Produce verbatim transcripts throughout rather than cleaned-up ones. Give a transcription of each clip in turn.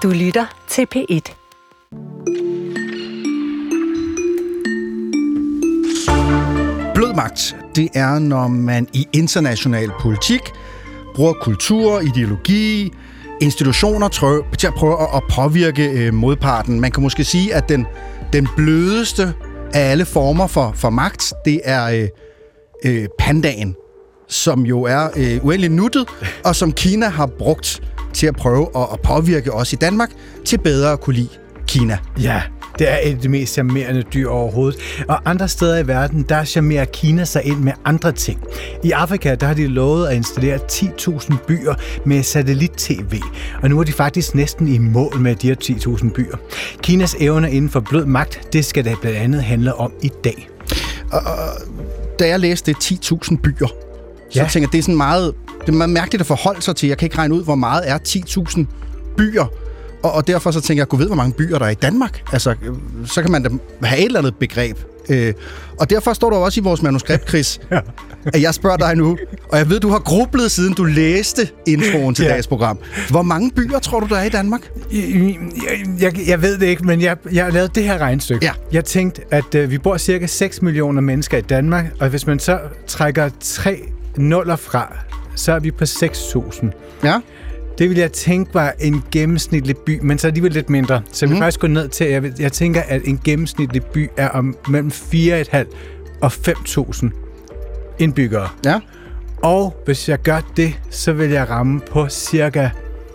Du lytter til P et. Blød magt, det er, når man i international politik bruger kultur, ideologi, institutioner til at prøve at påvirke modparten. Man kan måske sige, at den, den blødeste af alle former for, for magt, det er øh, øh, pandaen, som jo er øh, uendelig nuttet, og som Kina har brugt til at prøve at, at påvirke os i Danmark til bedre at kunne lide Kina. Ja, det er et af de mest charmerende dyr overhovedet. Og andre steder i verden, der charmerer Kina sig ind med andre ting. I Afrika, der har de lovet at installere ti tusind byer med satellit-tv. Og nu er de faktisk næsten i mål med de her ti tusind byer. Kinas evner inden for blød magt, det skal det blandt andet handle om i dag. Og, og da jeg læste ti tusind byer, så ja. tænker jeg, det er sådan meget, det er meget mærkeligt at forholde sig til. Jeg kan ikke regne ud, hvor meget er ti tusind byer. Og, og derfor så tænker jeg, gud ved, hvor mange byer der er i Danmark. Altså, så kan man da have et eller andet begreb. Øh, og derfor står der også i vores manuskript, Chris, ja. at jeg spørger dig nu, og jeg ved, du har grublet, siden du læste introen til ja. dagens program. Hvor mange byer tror du, der er i Danmark? Jeg, jeg, jeg ved det ikke, men jeg, jeg har lavet det her regnestykke. Ja. Jeg tænkte, at øh, vi bor cirka seks millioner mennesker i Danmark, og hvis man så trækker tre nuller fra, så er vi på seks tusind. Ja. Det vil jeg tænke var en gennemsnitlig by, men så alligevel lidt mindre. Så vi mm. faktisk gå ned til, jeg, jeg tænker, at en gennemsnitlig by er om mellem fire komma fem og fem tusind indbyggere. Ja. Og hvis jeg gør det, så vil jeg ramme på cirka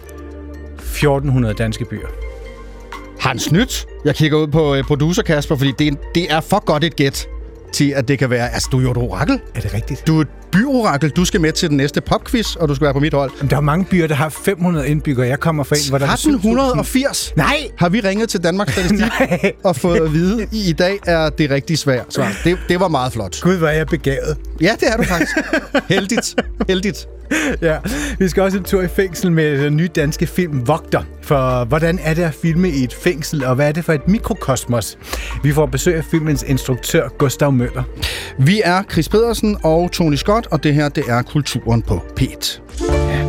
fjorten hundrede danske byer. Har han snydt? Jeg kigger ud på uh, producer Kasper, fordi det, det er for godt et gæt til, at det kan være... Altså, du er jo et orakel. Er det rigtigt? Du er et byorakel. Du skal med til den næste popquiz, og du skal være på mit hold. Men der er mange byer, der har fem hundrede indbyggere. Jeg kommer fra en, hvor der er tretten firs? Nej! Har vi ringet til Danmarks Statistik og fået at vide, at i dag er det rigtig svært svar. Det, det var meget flot. Gud, hvor er jeg begavet. Ja, det er du faktisk. Heldigt. Heldigt. Ja, vi skal også en tur i fængsel med den nye danske film Vogter. For hvordan er det at filme i et fængsel, og hvad er det for et mikrokosmos? Vi får besøg af filmens instruktør, Gustav Møller. Vi er Chris Pedersen og Tony Scott, og det her, det er Kulturen på P et. Ja.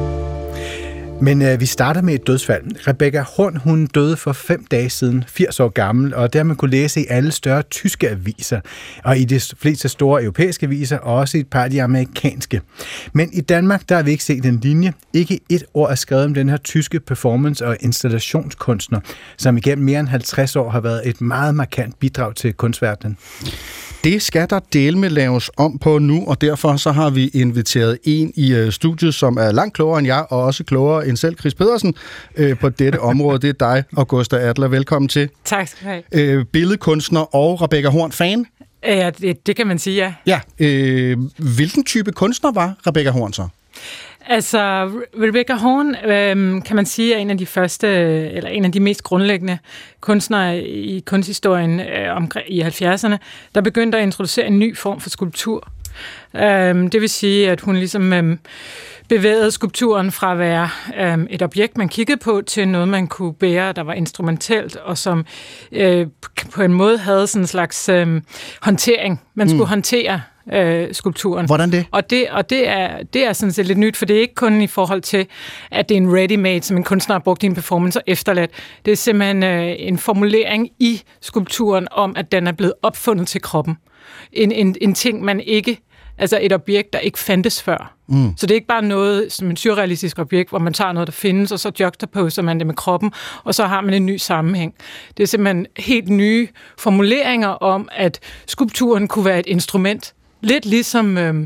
Men øh, vi starter med et dødsfald. Rebecca Horn, hun døde for fem dage siden, firs år gammel, og det har man kunne læse i alle større tyske aviser, og i de fleste store europæiske aviser, og også i et par af de amerikanske. Men i Danmark, der har vi ikke set en linje. Ikke et ord er skrevet om den her tyske performance- og installationskunstner, som igennem mere end halvtreds år har været et meget markant bidrag til kunstverdenen. Det skal der dele med laves om på nu, og derfor så har vi inviteret en i uh, studiet, som er langt klogere end jeg, og også klogere end selv Chris Pedersen uh, på dette område. Det er dig, Augusta Adler. Velkommen til. Tak skal du have. Uh, billedkunstner og Rebecca Horn fan. Ja, det, det kan man sige, ja. Ja. Uh, hvilken type kunstner var Rebecca Horn så? Altså, Rebecca Horn, øhm, kan man sige, er en af de første, eller en af de mest grundlæggende kunstnere i kunsthistorien øh, omkring i halvfjerdserne, der begyndte at introducere en ny form for skulptur. Øhm, det vil sige, at hun ligesom øhm, bevægede skulpturen fra at være øhm, et objekt, man kiggede på, til noget, man kunne bære, der var instrumentelt, og som øh, på en måde havde sådan en slags øh, håndtering. Man skulle mm. håndtere Øh, skulpturen. Hvordan det? Og det, og det er, det er sådan set lidt nyt, for det er ikke kun i forhold til, at det er en ready-made, som en kunstner har brugt i en performance og efterladt. Det er simpelthen øh, en formulering i skulpturen om, at den er blevet opfundet til kroppen. En, en, en ting, man ikke, altså et objekt, der ikke fandtes før. Mm. Så det er ikke bare noget som en surrealistisk objekt, hvor man tager noget, der findes, og så juxtaposer man det med kroppen, og så har man en ny sammenhæng. Det er simpelthen helt nye formuleringer om, at skulpturen kunne være et instrument. Lidt ligesom øh,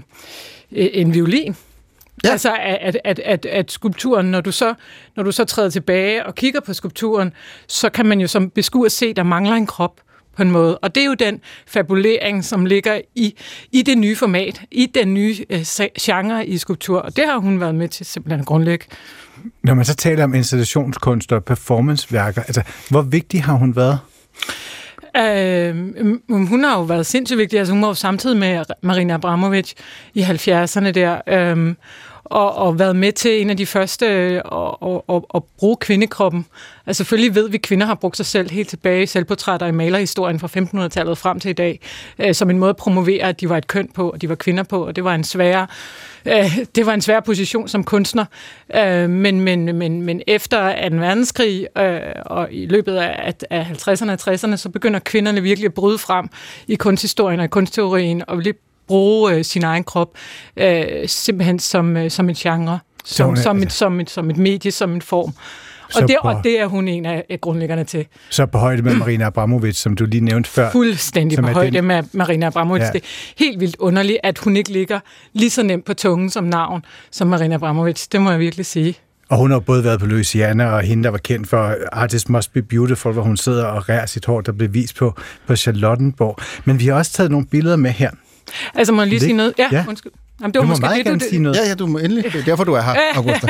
en violin. Ja. Altså, at, at, at, at skulpturen, når du, så, når du så træder tilbage og kigger på skulpturen, så kan man jo som beskuer se, der mangler en krop på en måde. Og det er jo den fabulering, som ligger i, i det nye format, i den nye øh, genre i skulptur. Og det har hun været med til simpelthen at grundlægge. Når man så taler om installationskunst og performanceværker, altså, hvor vigtig har hun været? Øh, hun har jo været sindssygt vigtig. Altså, hun var jo samtidig med Marina Abramovic i halvfjerdserne der. Øh, og, og været med til en af de første at, at, at, at bruge kvindekroppen. Altså selvfølgelig ved vi, at kvinder har brugt sig selv helt tilbage i selvportrætter i malerhistorien fra femtenhundredetallet frem til i dag, øh, som en måde at promovere, at de var et køn på, og de var kvinder på, og det var en svær, øh, det var en svær position som kunstner. Øh, men, men, men, men efter anden verdenskrig øh, og i løbet af, af halvtredserne og tresserne, så begynder kvinderne virkelig at bryde frem i kunsthistorien og i kunstteorien, og vil bruge øh, sin egen krop øh, simpelthen som, øh, som et genre, som, som, et, som, et, som et medie, som en form. Og det, på, og det er hun en af grundlæggerne til. Så på højde med Marina Abramovic, som du lige nævnte før. Fuldstændig på højde den... med Marina Abramovic. Ja. Det er helt vildt underligt, at hun ikke ligger lige så nemt på tungen som navn som Marina Abramovic. Det må jeg virkelig sige. Og hun har både været på Louisiana, og hende, der var kendt for Artist Must Be Beautiful, hvor hun sidder og rærer sit hår, der blev vist på, på Charlottenborg. Men vi har også taget nogle billeder med her. Altså, må jeg lige sige noget? Ja, ja. Undskyld. Jamen, det var du må måske meget det, gerne du, sige noget. Ja, ja, du må endelig. Det er derfor, du er her, Augusta.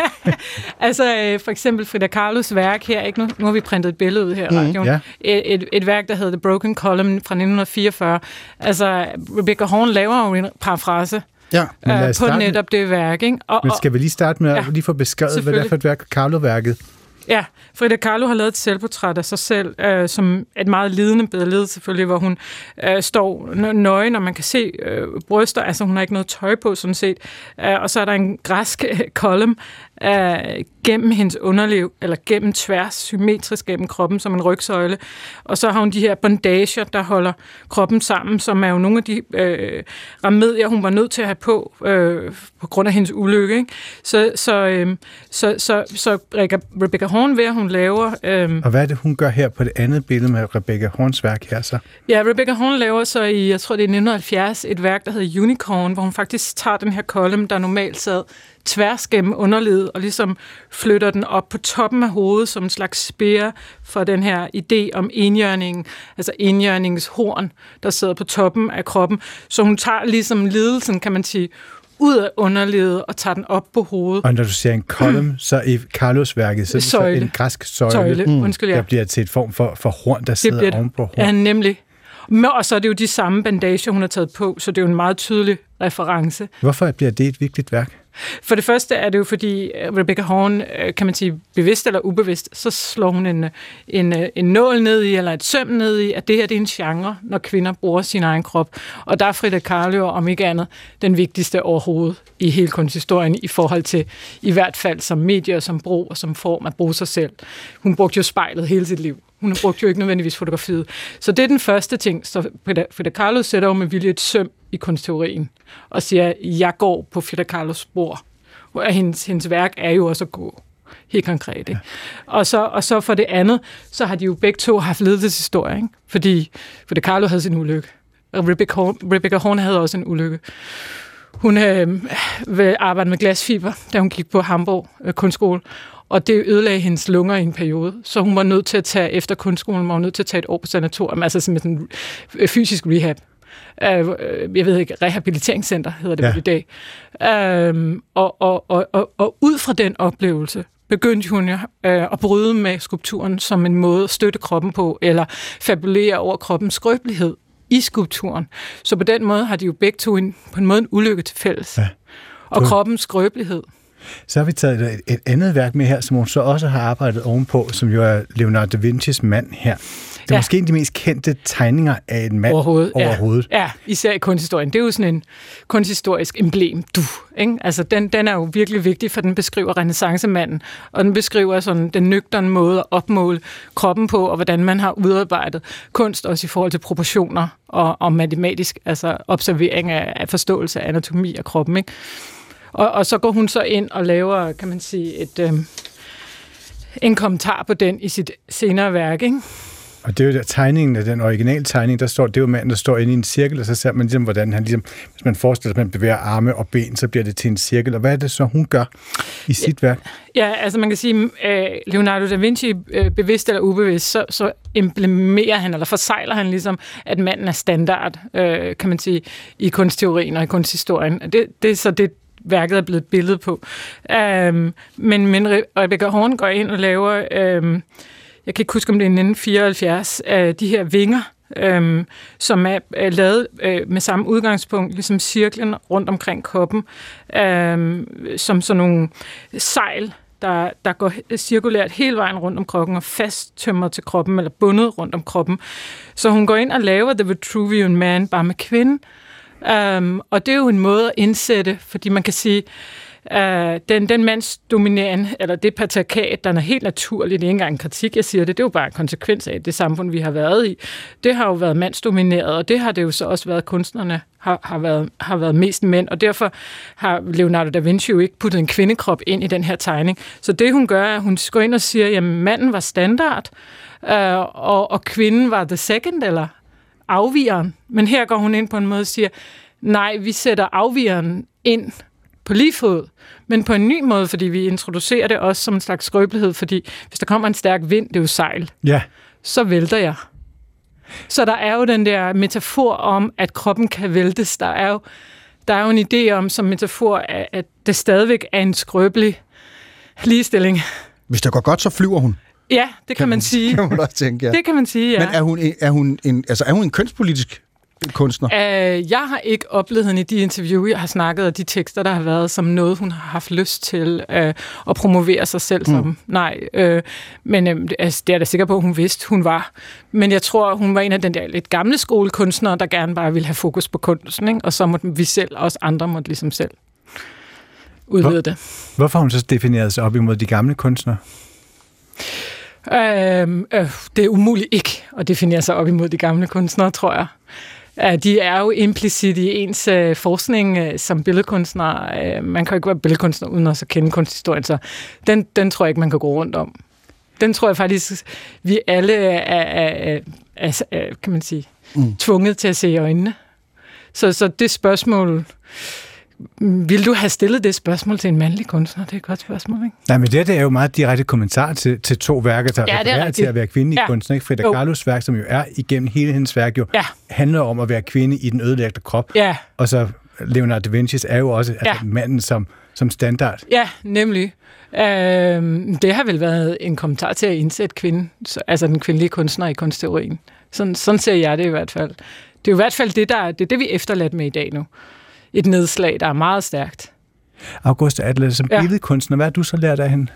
Altså, for eksempel Frida Kahlos værk her, ikke? Nu, nu har vi printet et billede ud her, mm, radioen. Ja. Et, et, et værk, der hedder The Broken Column fra nitten fireogfyrre. Altså, Rebecca Horn laver jo en parafrase ja, øh, på netop det værk, ikke? Og, men skal vi lige starte med at ja, lige få beskrevet, hvad det er for et værk, Kahlo-værket? Ja, Frida Kahlo har lavet et selvportræt af sig selv, øh, som et meget lidende billede selvfølgelig, hvor hun øh, står nøgen, og man kan se øh, bryster, altså hun har ikke noget tøj på sådan set, øh, og så er der en græsk øh, kolum øh, gennem hendes underliv, eller gennem tværs, symmetrisk gennem kroppen, som en rygsøjle, og så har hun de her bondager, der holder kroppen sammen, som er jo nogle af de øh, remedier, hun var nødt til at have på, øh, på grund af hendes ulykke, ikke? Så, så, øh, så, så, så Rebecca Horn ved, at hun laver... Øhm, og hvad er det, hun gør her på det andet billede med Rebecca Horns værk her så? Ja, Rebecca Horn laver så i, jeg tror det er nitten halvfjerds, et værk, der hedder Unicorn, hvor hun faktisk tager den her kolum, der normalt sad tværs gennem underlivet, og ligesom flytter den op på toppen af hovedet, som en slags spære for den her idé om enhjørningen, altså enhjørningens horn, der sidder på toppen af kroppen. Så hun tager ligesom lidelsen, kan man sige, ud af underlivet og tager den op på hovedet. Og når du siger en kolum, mm. så i Carlos-værket, så er det så en græsk søjle, søjle. Mm. Undskyld, ja. Der bliver til et form for, for horn, der sidder det ovenpå horn. Ja, nemlig. Og så er det jo de samme bandager, hun har taget på, så det er jo en meget tydelig reference. Hvorfor bliver det et vigtigt værk? For det første er det jo, fordi Rebecca Horn, kan man sige, bevidst eller ubevidst, så slår hun en, en, en nål ned i, eller et søm ned i, at det her det er en genre, når kvinder bruger sin egen krop. Og der er Frida Kahlo, om ikke andet, den vigtigste overhovedet i hele kunsthistorien, i forhold til, i hvert fald som medie og som brug og som form at bruge sig selv. Hun brugte jo spejlet hele sit liv. Hun brugte jo ikke nødvendigvis fotografiet. Så det er den første ting. Så Frida Kahlo sætter jo med vilje et søm i kunstteorien og siger, jeg går på Frida Kahlos spor. Og hendes, hendes værk er jo også at gå. Helt konkret. Ikke? Ja. Og, så, og så for det andet, så har de jo begge to haft ledelseshistorie, ikke? Fordi Frida Kahlo havde sin ulykke. Og Rebecca Horn, Rebecca Horn havde også en ulykke. Hun øh, arbejdede med glasfiber, da hun gik på Hamburg øh, kunstskole. Og det ødelagde hendes lunger i en periode. Så hun var nødt til at tage, efter kunstskolen, var hun nødt til at tage et år på sanatorium, altså simpelthen en fysisk rehab. Uh, jeg ved ikke, rehabiliteringscenter hedder det ja. i dag. Uh, og, og, og, og, og ud fra den oplevelse begyndte hun uh, at bryde med skulpturen som en måde at støtte kroppen på, eller fabulere over kroppens skrøbelighed i skulpturen. Så på den måde har de jo begge to en, på en måde en ulykke til fælles. Ja. Og kroppens skrøbelighed. Så har vi taget et, et andet værk med her, som hun så også har arbejdet ovenpå, som jo er Leonardo da Vincis mand her. Det er ja. måske en af de mest kendte tegninger af en mand overhovedet. overhovedet. Ja. ja, især i kunsthistorien. Det er jo sådan en kunsthistorisk emblem, du. Ikke? Altså, den, den er jo virkelig vigtig, for den beskriver renæssancemanden, og den beskriver sådan den nøgterne måde at opmåle kroppen på, og hvordan man har udarbejdet kunst, også i forhold til proportioner og, og matematisk, altså observering af, af forståelse af anatomi af kroppen, ikke? Og, og så går hun så ind og laver, kan man sige, et, øh, en kommentar på den i sit senere værk, ikke? Og det er jo der tegningen af den originale tegning, der står, det er jo manden, der står inde i en cirkel, og så ser man ligesom, hvordan han ligesom, hvis man forestiller sig, at man bevæger arme og ben, så bliver det til en cirkel. Og hvad er det så, hun gør i sit ja, værk? Ja, altså man kan sige, at Leonardo da Vinci, bevidst eller ubevidst, så, så implementerer han, eller forsejler han ligesom, at manden er standard, øh, kan man sige, i kunstteorien og i kunsthistorien. Det, det er så det, værket er blevet et billede på. Øhm, men, men Rebecca Horn går ind og laver, øhm, jeg kan ikke huske, om det er nitten fireoghalvfjerds, øh, de her vinger, øhm, som er, er lavet øh, med samme udgangspunkt, ligesom cirklen rundt omkring kroppen, øhm, som sådan nogle sejl, der, der går cirkulært hele vejen rundt om kroppen og fasttømret til kroppen, eller bundet rundt om kroppen. Så hun går ind og laver The Vitruvian Man bare med kvinden. Um, og det er jo en måde at indsætte, fordi man kan sige, uh, den, den mandsdominerende, eller det patriarkat, der er helt naturligt, det er ikke engang en kritik, jeg siger det, det er jo bare en konsekvens af det samfund, vi har været i. Det har jo været mandsdomineret, og det har det jo så også været, kunstnerne har, har, været, har været mest mænd, og derfor har Leonardo da Vinci jo ikke puttet en kvindekrop ind i den her tegning. Så det hun gør, er, at hun går ind og siger, at manden var standard, uh, og, og kvinden var the second, eller afvigeren. Men her går hun ind på en måde og siger, nej, vi sætter afvigeren ind på lige fod, men på en ny måde, fordi vi introducerer det også som en slags skrøbelighed, fordi hvis der kommer en stærk vind, det er jo sejl, ja. Så vælter jeg. Så der er jo den der metafor om, at kroppen kan væltes. Der er jo, der er jo en idé om, som metafor, at det stadigvæk er en skrøbelig ligestilling. Hvis det går godt, så flyver hun. Ja, det kan, kan man, man sige. Kan man også tænke, ja. Det kan man sige, ja. Men er hun, er hun, en, altså er hun en kønspolitisk kunstner? Uh, jeg har ikke oplevet hende i de interviews, jeg har snakket, og de tekster, der har været, som noget, hun har haft lyst til uh, at promovere sig selv som. Mm. Nej, uh, men uh, altså, det er da sikker på, at hun vidste, hun var. Men jeg tror, hun var en af den der lidt gamle skolekunstnere, der gerne bare ville have fokus på kunsten, ikke? Og så måtte vi selv, også andre måtte ligesom selv udvide Hvor, det. Hvorfor har hun så defineret sig op imod de gamle kunstnere? Øhm, øh, det er umuligt ikke at definere sig op imod de gamle kunstnere, tror jeg. Øh, de er jo implicit i ens øh, forskning øh, som billedkunstner. Øh, man kan jo ikke være billedkunstner uden at så kende kunsthistorien, så den, den tror jeg ikke, man kan gå rundt om. Den tror jeg faktisk, vi alle er, er, er, er kan man sige, mm. tvunget til at se i øjnene. Så, så det spørgsmål... Vil du have stillet det spørgsmål til en mandlig kunstner? Det er et godt spørgsmål, ikke? Nej, men det, det er jo meget direkte kommentar til, til to værker, der ja, refererer til at være kvinde i ja. kunsten. Ikke? Frida Kahlos værk, som jo er igennem hele hendes værk, jo ja. handler om at være kvinde i den ødelagte krop. Ja. Og så Leonardo da Vinci's er jo også ja. altså, manden som, som standard. Ja, nemlig. Øhm, det har vel været en kommentar til at indsætte kvinden, altså den kvindelige kunstner i kunstteorien. Sådan, sådan ser jeg det i hvert fald. Det er jo i hvert fald det, der, det, er det vi er efterladt med i dag nu. Et nedslag, der er meget stærkt. Augusta Adler, som ja. billedkunstner, hvad har du så lært af hende?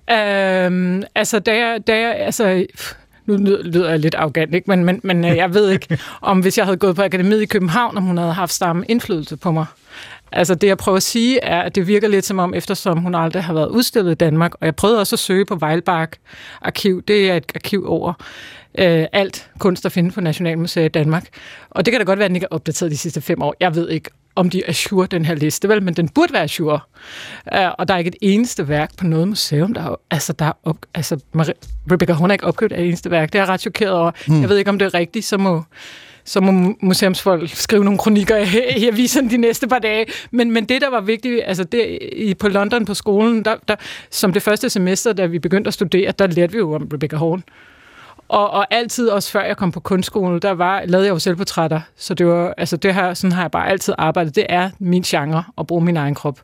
Øhm, altså, da jeg, da jeg, altså, nu lyder jeg lidt arrogant, ikke? Men, men, men jeg ved ikke, om hvis jeg havde gået på akademiet i København, om hun havde haft samme indflydelse på mig. Altså, det jeg prøver at sige, er, at det virker lidt som om, eftersom hun aldrig har været udstillet i Danmark, og jeg prøvede også at søge på Weilbach Arkiv, det er et arkiv over øh, alt kunst, der findes på Nationalmuseet i Danmark. Og det kan da godt være, at den ikke er opdateret de sidste fem år. Jeg ved ikke, om de er sure, den her liste, vel, men den burde være sure. Uh, og der er ikke et eneste værk på noget museum, der er, altså, der er op, altså, Rebecca Horn har ikke opkøbt et eneste værk. Det er jeg ret chokeret over. Hmm. Jeg ved ikke, om det er rigtigt, så må, så må museumsfolk skrive nogle kronikker i avisen de næste par dage. Men, men det, der var vigtigt, altså det, i, på London på skolen, der, der, som det første semester, da vi begyndte at studere, der lærte vi jo om Rebecca Horn. Og, og altid, også før jeg kom på kunstskolen, der var, lavede jeg jo selvportrætter. Så det var, altså det her, sådan har jeg bare altid arbejdet. Det er min genre, at bruge min egen krop.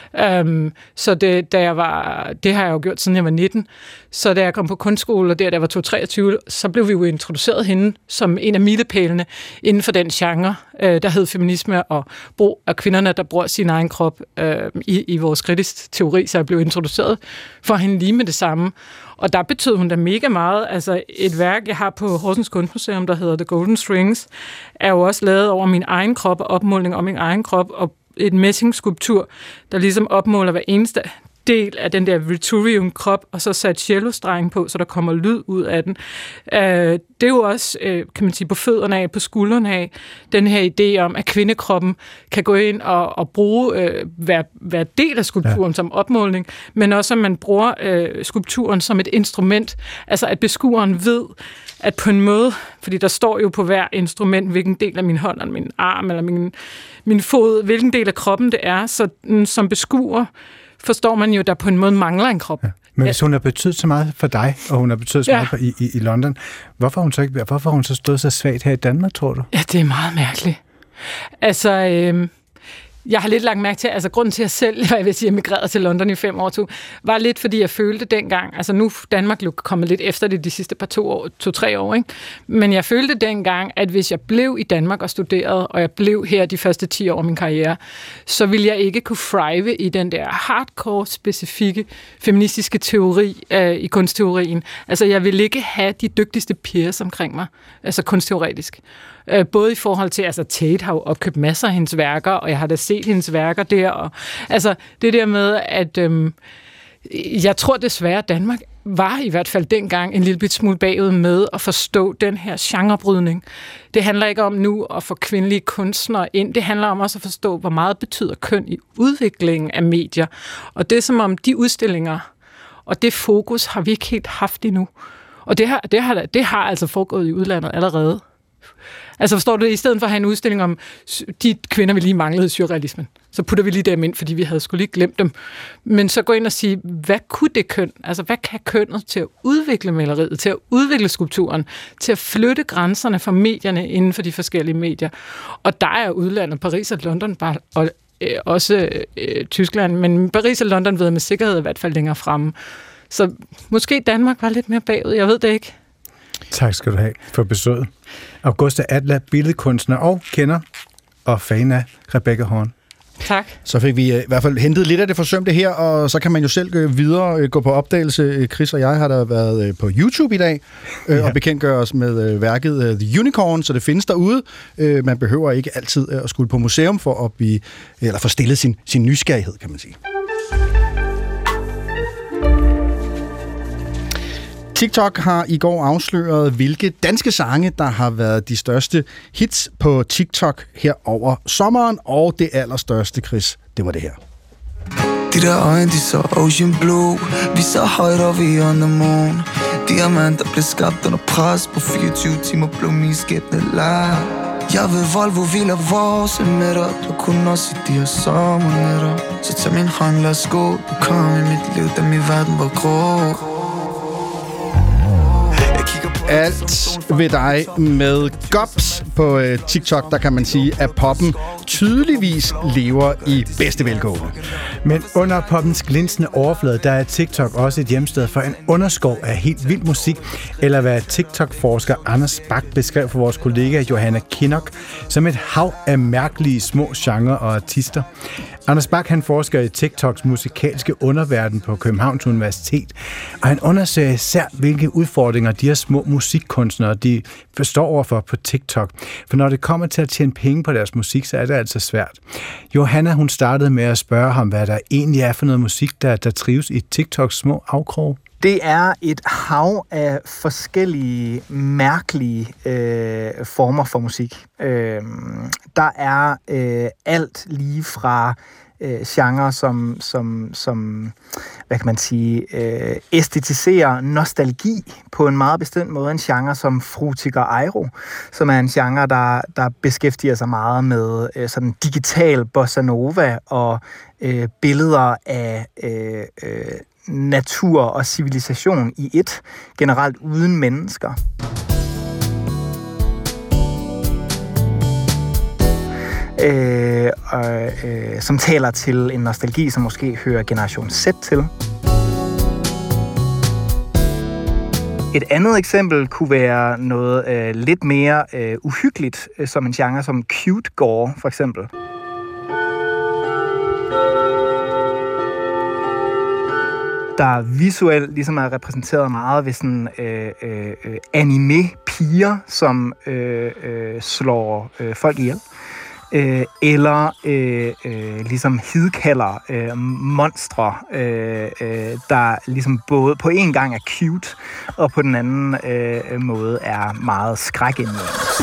Um, så det, da jeg var, det har jeg jo gjort, siden jeg var nitten. Så da jeg kom på kunstskole, og der, da jeg var to treogtyve, så blev vi jo introduceret hende som en af milepælene inden for den genre, øh, der hed feminisme og brug af kvinderne, der bruger sin egen krop øh, i, i vores kritisk teori, så jeg blev introduceret for hende lige med det samme. Og der betød hun da mega meget. Altså et værk, jeg har på Horsens Kunstmuseum, der hedder The Golden Strings, er jo også lavet over min egen krop og opmåling om min egen krop, og et messingskulptur, der ligesom opmåler hver eneste del af den der Vitruvian-krop, og så sat cellostreng på, så der kommer lyd ud af den. Øh, det er jo også, øh, kan man sige, på fødderne af, på skuldrene af, den her idé om, at kvindekroppen kan gå ind og, og bruge øh, hver, hver del af skulpturen ja. som opmåling, men også, at man bruger øh, skulpturen som et instrument, altså at beskueren ved, at på en måde, fordi der står jo på hver instrument, hvilken del af min hånd, eller min arm, eller min, min fod, hvilken del af kroppen det er, så mm, som beskuer, forstår man jo, der på en måde mangler en krop. Ja. Men hvis hun har betydet så meget for dig, og hun har betydet så ja. meget i, i, i London, hvorfor har hun så ikke, hvorfor har hun så stået så svagt her i Danmark, tror du? Ja, det er meget mærkeligt. Altså, øh, jeg har lidt lagt mærke til, altså grunden til, at jeg selv, jeg vil sige, emigrerede til London i fem år, to, var lidt, fordi jeg følte dengang, altså nu Danmark jo kommet lidt efter det de sidste par to år, to-tre år, ikke? Men jeg følte dengang, at hvis jeg blev i Danmark og studerede, og jeg blev her de første ti år af min karriere, så ville jeg ikke kunne thrive i den der hardcore, specifikke feministiske teori øh, i kunstteorien. Altså jeg ville ikke have de dygtigste peers omkring mig, altså kunstteoretisk. Øh, både i forhold til, altså Tate har jo opkøbt masser af hendes værker, og jeg har da set hendes værker der, og altså det der med, at øhm, jeg tror desværre, at Danmark var i hvert fald dengang en lille bit smule bagud med at forstå den her genrebrydning. Det handler ikke om nu at få kvindelige kunstnere ind, det handler om også at forstå, hvor meget betyder køn i udviklingen af medier. Og det er som om de udstillinger og det fokus har vi ikke helt haft endnu. Og det har, det har, det har altså foregået i udlandet allerede. Altså forstår du det? I stedet for at have en udstilling om de kvinder, vi lige manglede i surrealismen, så putter vi lige dem ind, fordi vi havde sgu lige glemt dem. Men så gå ind og sige, hvad kunne det køn? Altså hvad kan kønnet til at udvikle maleriet, til at udvikle skulpturen, til at flytte grænserne for medierne inden for de forskellige medier? Og der er udlandet, Paris og London, bare, og øh, også øh, Tyskland, men Paris og London ved jeg med sikkerhed i hvert fald længere fremme. Så måske Danmark var lidt mere bagud, jeg ved det ikke. Tak skal du have for besøget. Augusta Adler, billedkunstner og kender og fan af Rebecca Horn. Tak. Så fik vi i hvert fald hentet lidt af det forsømte her, og så kan man jo selv gå videre, gå på opdagelse. Chris og jeg har da været på YouTube i dag, ja. og bekendtgøre os med værket The Unicorn, så det findes derude. Man behøver ikke altid at skulle på museum for at blive, eller få stillet sin, sin nysgerrighed, kan man sige. TikTok har i går afsløret, hvilke danske sange, der har været de største hits på TikTok her over sommeren, og det allerstørste, Chris, det var det her. De der øjne, de så ocean blue. Vi så højt og vi on the moon. Diamanter blev skabt under pres. På fireogtyve timer blev min skæbne lær. Jeg ved Volvo hviler vores emetter. Du kunne også i de her sommernetter. Så tag min hånd, lad os gå. Du kom i mit liv, da min verden var grå. Alt ved dig med Gobs på øh, TikTok, der kan man sige, at poppen tydeligvis lever i bedste velgående. Men under poppens glinsende overflade, der er TikTok også et hjemsted for en underskov af helt vild musik, eller hvad TikTok-forsker Anders Bach beskrev for vores kollega Johanna Kinnock som et hav af mærkelige små genrer og artister. Anders Bach, han forsker i TikToks musikalske underverden på Københavns Universitet, og han undersøger især, hvilke udfordringer de her små musikkunstnere, de forstår overfor på TikTok. For når det kommer til at tjene penge på deres musik, så er det altså svært. Johanna, hun startede med at spørge ham, hvad der egentlig er for noget musik, der, der trives i TikToks små afkroge. Det er et hav af forskellige, mærkelige øh, former for musik. Øh, der er øh, alt lige fra øh, genre, som, som, som, hvad kan man sige, øh, æstetiserer nostalgi på en meget bestemt måde. En genre som Frutiger Airo, som er en genre, der, der beskæftiger sig meget med øh, sådan digital bossa nova og øh, billeder af øh, øh, natur og civilisation i et, generelt uden mennesker. Øh, og, øh, som taler til en nostalgi, som måske hører Generation Z til. Et andet eksempel kunne være noget øh, lidt mere øh, uhyggeligt, øh, som en genre som cute gore, for eksempel. Der visuelt ligesom er repræsenteret meget ved sådan øh, øh, anime-piger, som øh, øh, slår øh, folk ihjel. Øh, eller øh, øh, ligesom hidkalder øh, monstre, øh, øh, der ligesom både på en gang er cute, og på den anden øh, måde er meget skrækindlæggende.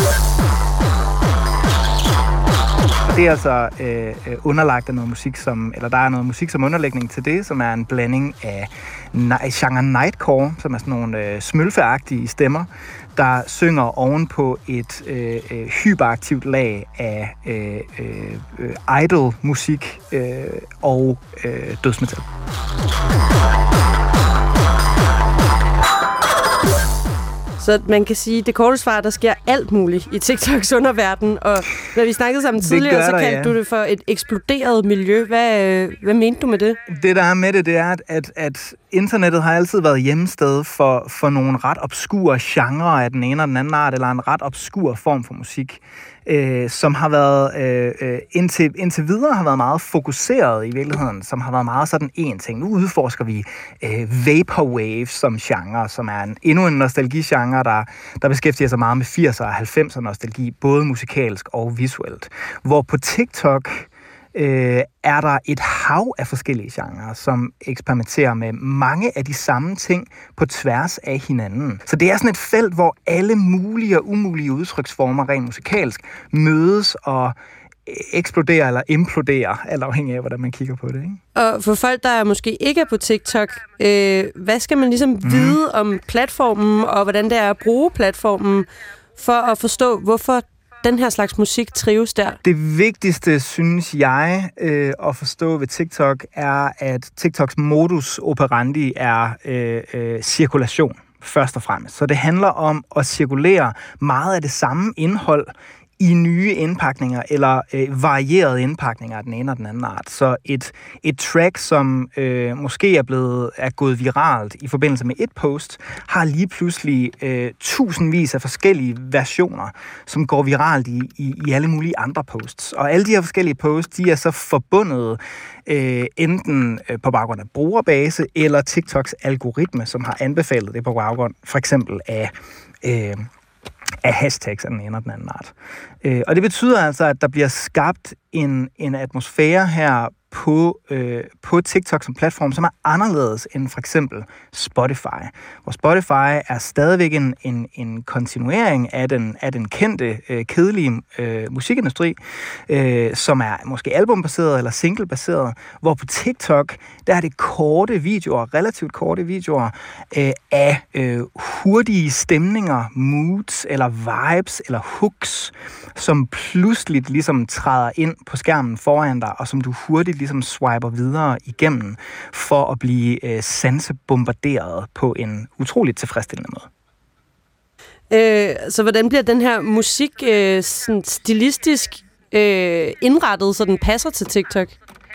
Det er altså øh, underlagt af noget musik, som, eller der er noget musik som underlægning til det, som er en blanding af genre nightcore, som er sådan nogle øh, smølfeagtige stemmer, der synger oven på et øh, øh, hyperaktivt lag af øh, øh, idol-musik øh, og øh, Så man kan sige, det korte svar, der sker alt muligt i TikToks underverden, og når vi snakkede sammen tidligere, så kaldte ja. du det for et eksploderet miljø. Hvad, hvad mente du med det? Det, der er med det, det er, at, at internettet har altid været hjemsted for, for nogle ret obskure genrer af den ene og den anden art, eller en ret obskur form for musik, øh, som har været øh, indtil, indtil videre har været meget fokuseret i virkeligheden, som har været meget sådan en ting. Nu udforsker vi øh, vaporwave som genre, som er en, endnu en nostalgi-genre, der, der beskæftiger sig meget med firser og halvfemser nostalgi, både musikalsk og visuelt. Hvor på TikTok øh, er der et hav af forskellige genrer, som eksperimenterer med mange af de samme ting på tværs af hinanden. Så det er sådan et felt, hvor alle mulige og umulige udtryksformer rent musikalsk mødes og eksploderer eller imploderer, alt afhængig af, hvordan man kigger på det. Ikke? Og for folk, der måske ikke er på TikTok, øh, hvad skal man ligesom mm. vide om platformen, og hvordan det er at bruge platformen, for at forstå, hvorfor den her slags musik trives der? Det vigtigste, synes jeg, øh, at forstå ved TikTok, er, at TikToks modus operandi er øh, øh, cirkulation, først og fremmest. Så det handler om at cirkulere meget af det samme indhold i nye indpakninger, eller øh, varierede indpakninger af den ene og den anden art. Så et, et track, som øh, måske er blevet er gået viralt i forbindelse med et post, har lige pludselig øh, tusindvis af forskellige versioner, som går viralt i, i, i alle mulige andre posts. Og alle de her forskellige posts, de er så forbundet øh, enten øh, på baggrund af brugerbase, eller TikToks algoritme, som har anbefalet det på baggrund, for eksempel af øh, af hashtags af den ene og den anden art. Øh, og det betyder altså, at der bliver skabt en, en atmosfære her på, øh, på TikTok som platform, som er anderledes end for eksempel Spotify. Hvor Spotify er stadigvæk en, en, en kontinuering af den, af den kendte, øh, kedelige øh, musikindustri, øh, som er måske albumbaseret eller singlebaseret, hvor på TikTok, der er det korte videoer, relativt korte videoer, øh, af øh, hurtige stemninger, moods eller vibes eller hooks, som pludselig ligesom træder ind på skærmen foran dig, og som du hurtigt ligesom swiper videre igennem for at blive øh, sansebombarderet på en utroligt tilfredsstillende måde. Øh, så hvordan bliver den her musik øh, sådan stilistisk øh, indrettet, så den passer til TikTok?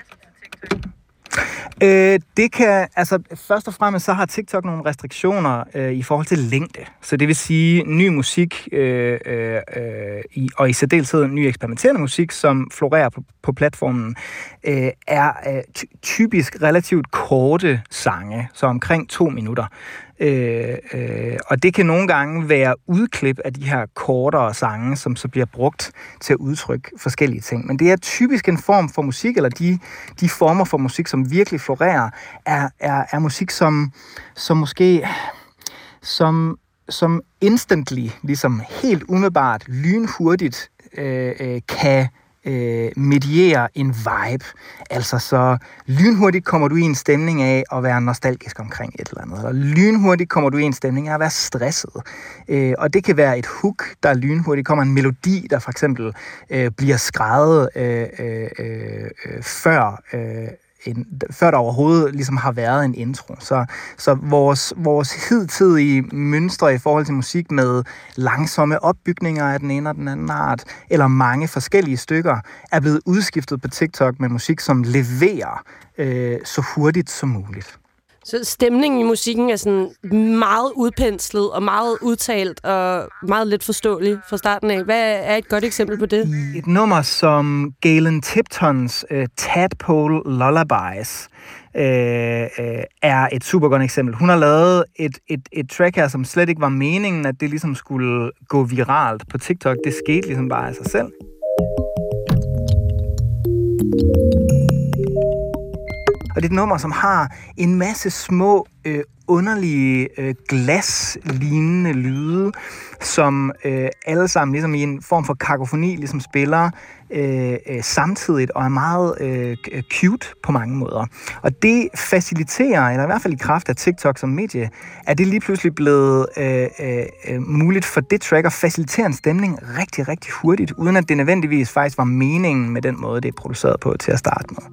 Øh, det kan, altså først og fremmest så har TikTok nogle restriktioner øh, i forhold til længde. Så det vil sige ny musik, øh, øh, i, og i særdeleshed ny eksperimenterende musik, som florerer på, på platformen, øh, er øh, typisk relativt korte sange, så omkring to minutter. Øh, øh, og det kan nogle gange være udklip af de her kortere sange, som så bliver brugt til at udtrykke forskellige ting. Men det er typisk en form for musik, eller de, de former for musik, som virkelig florerer, er, er, er musik, som, som måske som, som instantly, ligesom helt umiddelbart, lynhurtigt øh, øh, kan Øh, mediere en vibe. Altså så lynhurtigt kommer du i en stemning af at være nostalgisk omkring et eller andet. Eller lynhurtigt kommer du i en stemning af at være stresset. Øh, og det kan være et hook, der lynhurtigt kommer en melodi, der for eksempel øh, bliver skrevet øh, øh, øh, før øh, En, før der overhovedet ligesom har været en intro. Så, så vores, vores hidtidige mønstre i forhold til musik med langsomme opbygninger af den ene og den anden art, eller mange forskellige stykker, er blevet udskiftet på TikTok med musik, som leverer øh, så hurtigt som muligt. Så stemningen i musikken er sådan meget udpenslet og meget udtalt og meget let forståelig fra starten af. Hvad er et godt eksempel på det? Et nummer som Galen Tiptons uh, Tadpole Lullabies uh, uh, er et super godt eksempel. Hun har lavet et, et, et track her, som slet ikke var meningen, at det ligesom skulle gå viralt på TikTok. Det skete ligesom bare af sig selv. Og det er et nummer, som har en masse små, øh, underlige, øh, glaslignende lyde, som øh, alle sammen ligesom i en form for kakofoni ligesom spiller øh, øh, samtidigt og er meget øh, cute på mange måder. Og det faciliterer, eller i hvert fald i kraft af TikTok som medie, er det lige pludselig blevet øh, øh, muligt for det track at facilitere en stemning rigtig, rigtig hurtigt, uden at det nødvendigvis faktisk var meningen med den måde, det er produceret på til at starte med.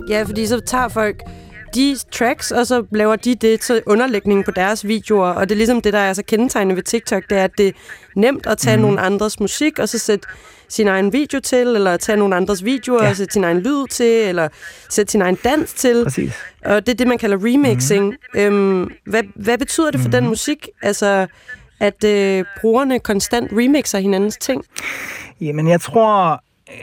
Ja, fordi så tager folk de tracks, og så laver de det til underlægning på deres videoer, og det er ligesom det, der er så kendetegnende ved TikTok, det er, at det er nemt at tage mm. nogle andres musik, og så sætte sin egen video til, eller tage nogle andres videoer, ja. og sætte sin egen lyd til, eller sætte sin egen dans til. Præcis. Og det er det, man kalder remixing. Mm. Øhm, hvad, hvad betyder det for mm. den musik, altså at øh, brugerne konstant remixer hinandens ting? Jamen, jeg tror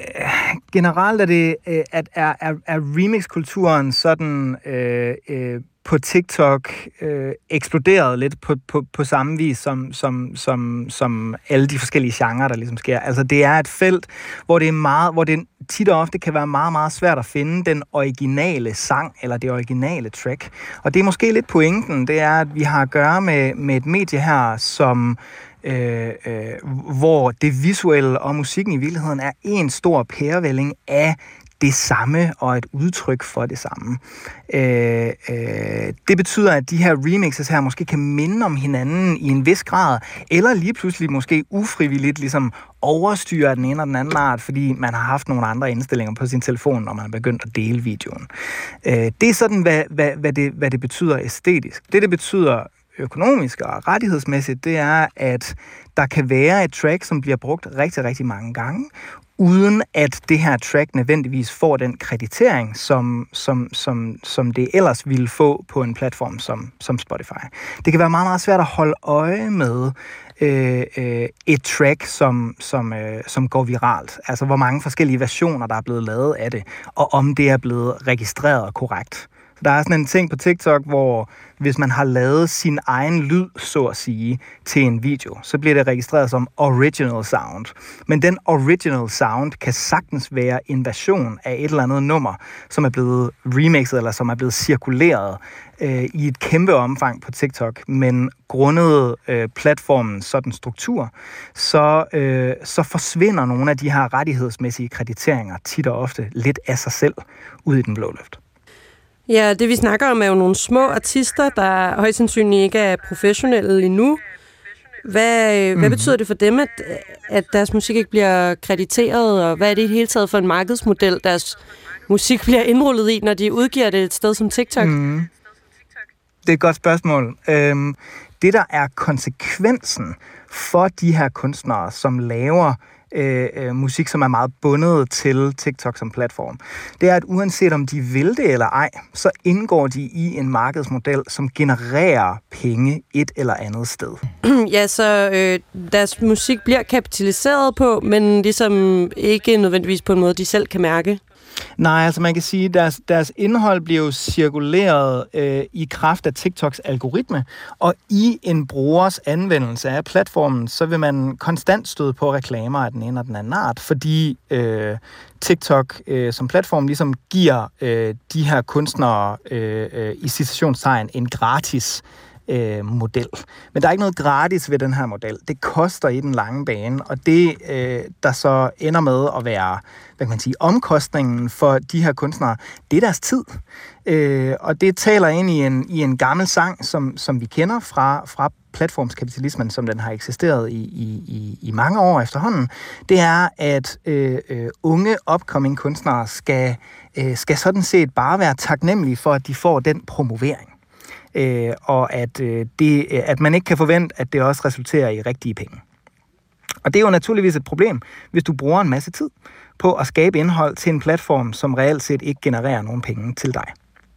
generelt er det, at er, er, er remix-kulturen sådan øh, øh, på TikTok øh, eksploderet lidt på, på, på samme vis som, som, som, som alle de forskellige genrer, der ligesom sker. Altså det er et felt, hvor det er meget, hvor det tit og ofte kan være meget, meget svært at finde den originale sang eller det originale track. Og det er måske lidt pointen, det er, at vi har at gøre med, med et medie her, som Øh, øh, hvor det visuelle og musikken i virkeligheden er en stor pærevælling af det samme og et udtryk for det samme. Øh, øh, det betyder, at de her remixes her måske kan minde om hinanden i en vis grad, eller lige pludselig måske ufrivilligt ligesom overstyre den ene og den anden art, fordi man har haft nogle andre indstillinger på sin telefon, når man er begyndt at dele videoen. Øh, det er sådan, hvad, hvad, hvad, det, hvad det betyder æstetisk. Det, det betyder økonomisk og rettighedsmæssigt, det er, at der kan være et track, som bliver brugt rigtig, rigtig mange gange, uden at det her track nødvendigvis får den kreditering, som, som, som, som det ellers ville få på en platform som, som Spotify. Det kan være meget, meget svært at holde øje med øh, øh, et track, som, som, øh, som går viralt. Altså, hvor mange forskellige versioner, der er blevet lavet af det, og om det er blevet registreret korrekt. Der er sådan en ting på TikTok, hvor hvis man har lavet sin egen lyd, så at sige, til en video, så bliver det registreret som original sound. Men den original sound kan sagtens være en version af et eller andet nummer, som er blevet remixet, eller som er blevet cirkuleret øh, i et kæmpe omfang på TikTok. Men grundet øh, platformens sådan struktur, så, øh, så forsvinder nogle af de her rettighedsmæssige krediteringer tit og ofte lidt af sig selv ud i den blå luft. Ja, det vi snakker om er jo nogle små artister, der højst sandsynligt ikke er professionelle endnu. Hvad, mm. hvad betyder det for dem, at, at deres musik ikke bliver krediteret, og hvad er det i det hele taget for en markedsmodel, deres musik bliver indrullet i, når de udgiver det et sted som TikTok? Mm. Det er et godt spørgsmål. Øhm, det, der er konsekvensen for de her kunstnere, som laver Øh, øh, musik, som er meget bundet til TikTok som platform, det er, at uanset om de vil det eller ej, så indgår de i en markedsmodel, som genererer penge et eller andet sted. Ja, så øh, deres musik bliver kapitaliseret på, men ligesom ikke nødvendigvis på en måde, de selv kan mærke. Nej, altså man kan sige, at deres, deres indhold bliver jo cirkuleret øh, i kraft af TikToks algoritme, og i en brugers anvendelse af platformen, så vil man konstant støde på reklamer af den ene og den anden art, fordi øh, TikTok øh, som platform ligesom giver øh, de her kunstnere øh, øh, i citationstegn en gratis Øh, model. Men der er ikke noget gratis ved den her model. Det koster i den lange bane, og det, øh, der så ender med at være, hvad kan man sige, omkostningen for de her kunstnere, det er deres tid. Øh, og det taler ind i en, i en gammel sang, som, som vi kender fra, fra platformskapitalismen, som den har eksisteret i, i, i mange år efterhånden. Det er, at øh, øh, unge upcoming kunstnere skal, øh, skal sådan set bare være taknemmelige for, at de får den promovering. Øh, og at, øh, det, at man ikke kan forvente, at det også resulterer i rigtige penge. Og det er jo naturligvis et problem, hvis du bruger en masse tid på at skabe indhold til en platform, som reelt set ikke genererer nogen penge til dig.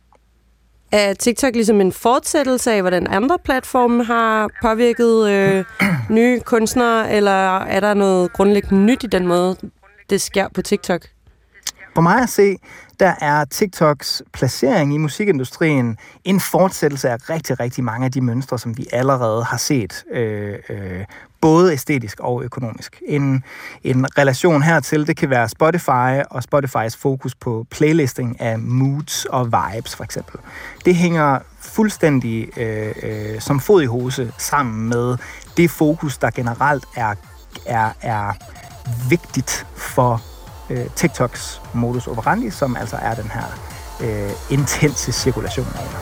Er TikTok ligesom en fortsættelse af, hvordan andre platforme har påvirket øh, nye kunstnere, eller er der noget grundlæggende nyt i den måde, det sker på TikTok? For mig at se, der er TikToks placering i musikindustrien en fortsættelse af rigtig, rigtig mange af de mønstre, som vi allerede har set, øh, øh, både æstetisk og økonomisk. En, en relation hertil, det kan være Spotify og Spotifys fokus på playlisting af moods og vibes, for eksempel. Det hænger fuldstændig øh, øh, som fod i hose sammen med det fokus, der generelt er, er, er vigtigt for TikToks modus operandi, som altså er den her øh, intense cirkulation af indhold.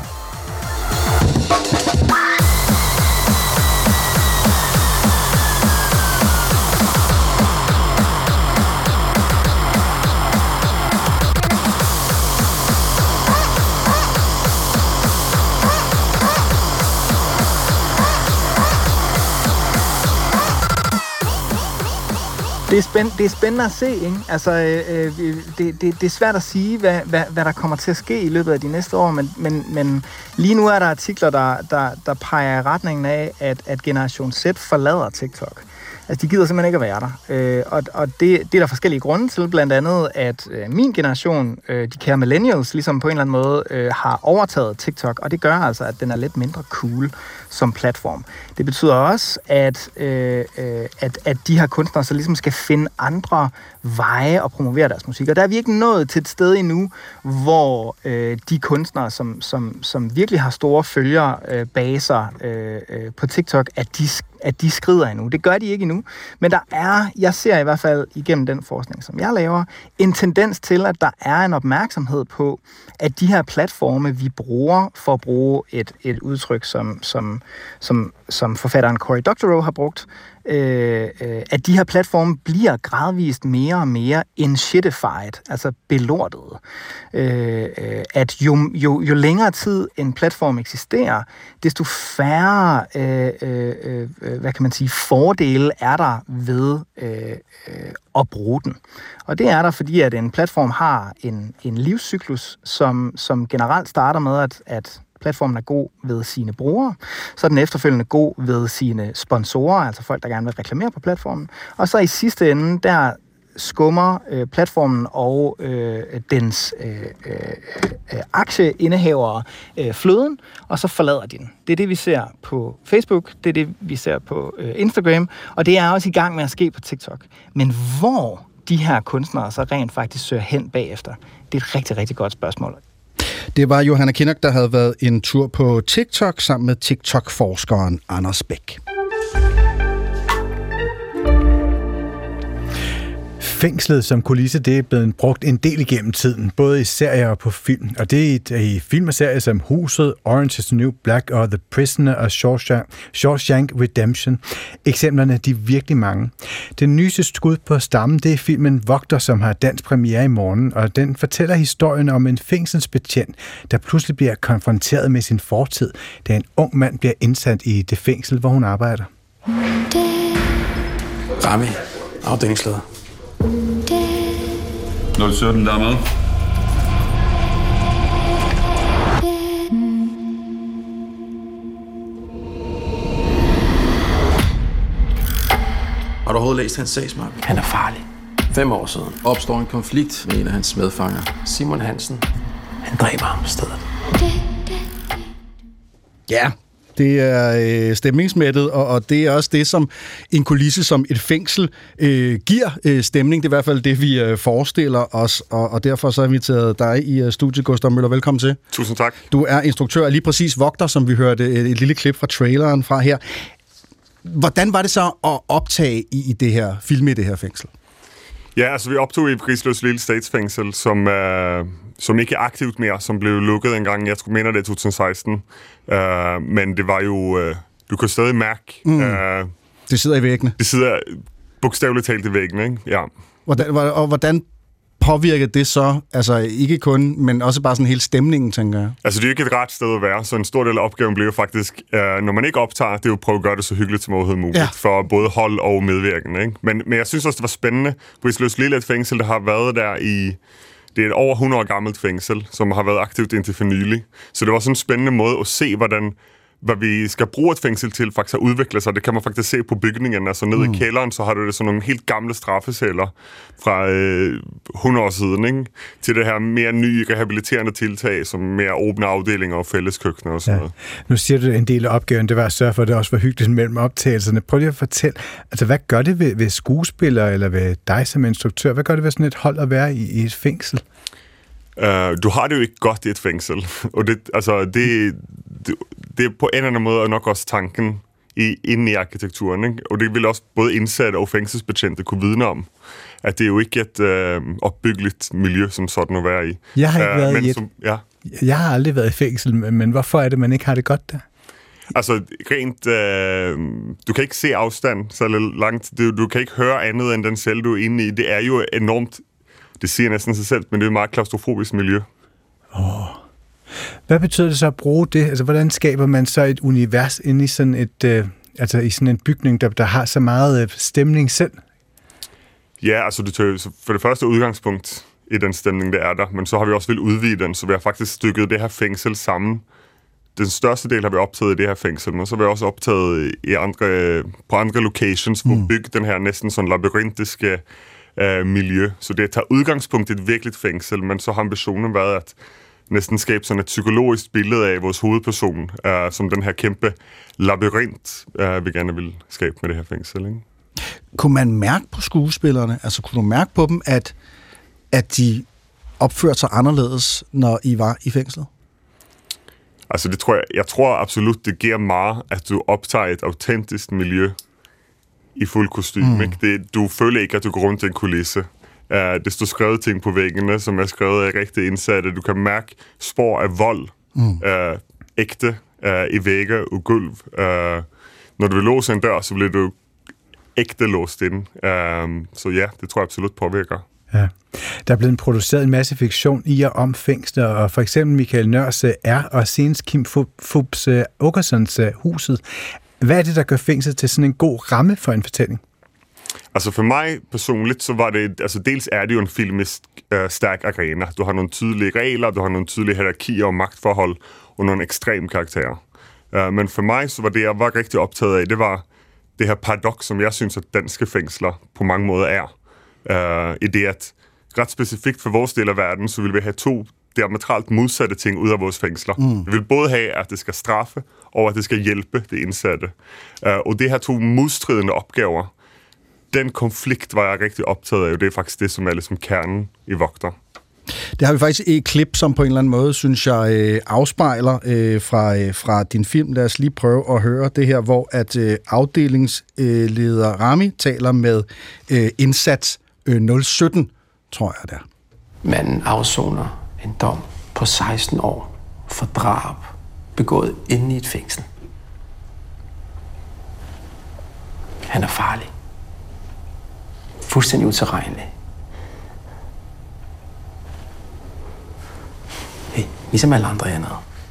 Det er, spænd- det er spændende at se, ikke? Altså, øh, det, det, det er svært at sige, hvad, hvad, hvad der kommer til at ske i løbet af de næste år, men, men, men lige nu er der artikler, der, der, der peger i retningen af, at, at Generation Z forlader TikTok. Altså, de gider simpelthen ikke at være der. Øh, og og det, det er der forskellige grunde til, blandt andet, at øh, min generation, øh, de kære millennials, ligesom på en eller anden måde øh, har overtaget TikTok, og det gør altså, at den er lidt mindre cool som platform. Det betyder også, at, øh, øh, at, at de her kunstnere så ligesom skal finde andre veje at promovere deres musik. Og der er vi ikke nået til et sted endnu, hvor øh, de kunstnere, som, som, som virkelig har store følgere øh, bag sig øh, øh, på TikTok, at de, at de skrider endnu. Det gør de ikke endnu. Men der er, jeg ser i hvert fald igennem den forskning, som jeg laver, en tendens til, at der er en opmærksomhed på, at de her platforme, vi bruger for at bruge et, et udtryk, som, som, som, som forfatteren Cory Doctorow har brugt, øh, øh, at de her platforme bliver gradvist mere og mere enshittified, altså belortet. Øh, øh, at jo, jo, jo længere tid en platform eksisterer, desto færre øh, øh, øh, hvad kan man sige, fordele er der ved øh, øh, at bruge den. Og det er der, fordi at en platform har en, en livscyklus, som, som generelt starter med, at, at platformen er god ved sine brugere, så er den efterfølgende god ved sine sponsorer, altså folk, der gerne vil reklamere på platformen. Og så i sidste ende, der skummer øh, platformen og øh, dens øh, øh, aktieindehavere øh, fløden, og så forlader de den. Det er det, vi ser på Facebook, det er det, vi ser på øh, Instagram, og det er også i gang med at ske på TikTok. Men hvor de her kunstnere så rent faktisk søger hen bagefter, det er et rigtig, rigtig godt spørgsmål. Det var Johanna Kinnock, der havde været en tur på TikTok sammen med TikTok-forskeren Anders Bech. Fængslet som kulisse, det er blevet brugt en del igennem tiden, både i serier og på film. Og det er i film og serier som Huset, Orange is the New Black og The Prisoner og Shawshank, Shawshank Redemption. Eksemplerne, de er virkelig mange. Den nyeste skud på stammen, det er filmen Vogter, som har dansk premiere i morgen, og den fortæller historien om en fængselsbetjent, der pludselig bliver konfronteret med sin fortid, da en ung mand bliver indsat i det fængsel, hvor hun arbejder. Rami, afdelingsleder. nul sytten, der er med. Har du overhovedet læst hans sagsmappe? Han er farlig. Fem år siden opstår en konflikt med en af hans medfanger, Simon Hansen. Han dræber ham på stedet. Ja, det er øh, stemningsmættet, og, og det er også det, som en kulisse som et fængsel øh, giver øh, stemning. Det er i hvert fald det, vi øh, forestiller os, og, og derfor så har vi inviteret dig i uh, studiet, Gustav Møller. Velkommen til. Tusind tak. Du er instruktør af lige præcis Vogter, som vi hørte et, et lille klip fra traileren fra her. Hvordan var det så at optage i, i det her, filme i det her fængsel? Ja, altså vi optog i Prisløs Lille Statsfængsel, som, øh, som ikke er aktivt mere, som blev lukket engang, jeg tror mener det er to tusind seksten. Uh, men det var jo, uh, du kan stadig mærke... Mm. Uh, det sidder i væggene. Det sidder bogstaveligt talt i væggene, ikke? Ja. Hvordan, og hvordan påvirker det så, altså ikke kun, men også bare sådan hele stemningen, tænker jeg? Altså det er jo ikke et ret sted at være, så en stor del af opgaven bliver jo faktisk, uh, når man ikke optager, det er jo at prøve at gøre det så hyggeligt som overhovedet muligt, ja. For både hold og medvirkende, ikke? Men, men jeg synes også, det var spændende. Prisløs Lille er et fængsel, der har været der i... Det er et over hundrede år gammelt fængsel, som har været aktivt indtil for nylig. Så det var sådan en spændende måde at se, hvordan hvad vi skal bruge et fængsel til faktisk at udvikle sig. Det kan man faktisk se på bygningen. Altså nede mm. i kælderen, så har du det sådan nogle helt gamle straffeceller fra øh, hundrede år siden, ikke? Til det her mere nye rehabiliterende tiltag, som mere åbne afdelinger og fælleskøkkener og sådan ja. noget. Nu siger du, en del af opgaven, det var at sørge for, at det også var hyggeligt mellem optagelserne. Prøv lige at fortælle, altså hvad gør det ved, ved skuespillere eller ved dig som instruktør? Hvad gør det ved sådan et hold at være i, i et fængsel? Uh, du har det jo ikke godt i et fængsel. Og det, altså, det, det, det er på en eller anden måde nok også tanken i, inde i arkitekturen. Ikke? Og det vil også både indsatte og fængselsbetjente kunne vidne om, at det er jo ikke et øh, opbyggeligt miljø, som sådan at være i. Jeg har ikke uh, været men, i et... som, ja. Jeg har aldrig været i fængsel, men hvorfor er det, man ikke har det godt der? Altså, rent... Øh, du kan ikke se afstand så langt. Du, du kan ikke høre andet end den celle, du er inde i. Det er jo enormt... Det siger næsten sig selv, men det er et meget klaustrofobisk miljø. Oh. Hvad betyder det så at bruge det? Altså, hvordan skaber man så et univers inde i sådan et, øh, altså i sådan en bygning, der, der har så meget øh, stemning selv? Ja, altså du tager for det første udgangspunkt i den stemning, der er der, men så har vi også vil udvide den, så vi har faktisk stykket det her fængsel sammen. Den største del har vi optaget i det her fængsel, men så har vi også optaget i andre, på andre locations, hvor mm. bygge den her næsten sådan labyrintiske uh, miljø. Så det tager udgangspunkt i et virkeligt fængsel, men så har ambitionen været at næsten skabe sådan et psykologisk billede af vores hovedperson, uh, som den her kæmpe labyrint, uh, vi gerne vil skabe med det her fængsel. Ikke? Kunne man mærke på skuespillerne, altså kunne du mærke på dem, at, at de opførte sig anderledes, når I var i fængslet? Altså det tror jeg, jeg tror absolut, det giver meget, at du optager et autentisk miljø i fuld kostume. Mm. Ikke? Det, du føler ikke, at du går rundt i en kulisse. Uh, det står skrevet ting på væggene, som er skrevet af rigtig indsatte. Du kan mærke spor af vold, mm. uh, ægte, uh, i vægge og gulv. Uh, når du vil låse en dør, så bliver du ægte låst ind. Uh, så ja, det tror jeg absolut påvirker. Ja. Der er blevet produceret en masse fiktion i og om fængsler, og for eksempel Michael Nørs R og senest Kim Fupz Aakersons Huset. Hvad er det, der gør fængslet til sådan en god ramme for en fortælling? Altså for mig personligt, så var det, altså dels er det jo en filmisk øh, stærk arena. Du har nogle tydelige regler, du har nogle tydelige hierarkier og magtforhold, og nogle ekstreme karakterer. Uh, men for mig, så var det, jeg var rigtig optaget af, det var det her paradoks, som jeg synes, at danske fængsler på mange måder er. Uh, I det, at ret specifikt for vores del af verden, så vil vi have to diametralt modsatte ting ud af vores fængsler. Mm. Vi vil både have, at det skal straffe, og at det skal hjælpe det indsatte. Uh, og det her to modstridende opgaver, den konflikt var jeg rigtig optaget af, og det er faktisk det, som er ligesom kernen i Vogter. Det har vi faktisk et klip, som på en eller anden måde, synes jeg, øh, afspejler øh, fra, øh, fra din film. Lad os lige prøve at høre det her, hvor at øh, afdelingsleder øh, Rami taler med øh, indsats øh, nul sytten, tror jeg der. Manden afsoner en dom på seksten år for drab begået inde i et fængsel. Han er farlig. Fuldstændig utilregnelig. Hey, ligesom alle andre hernede.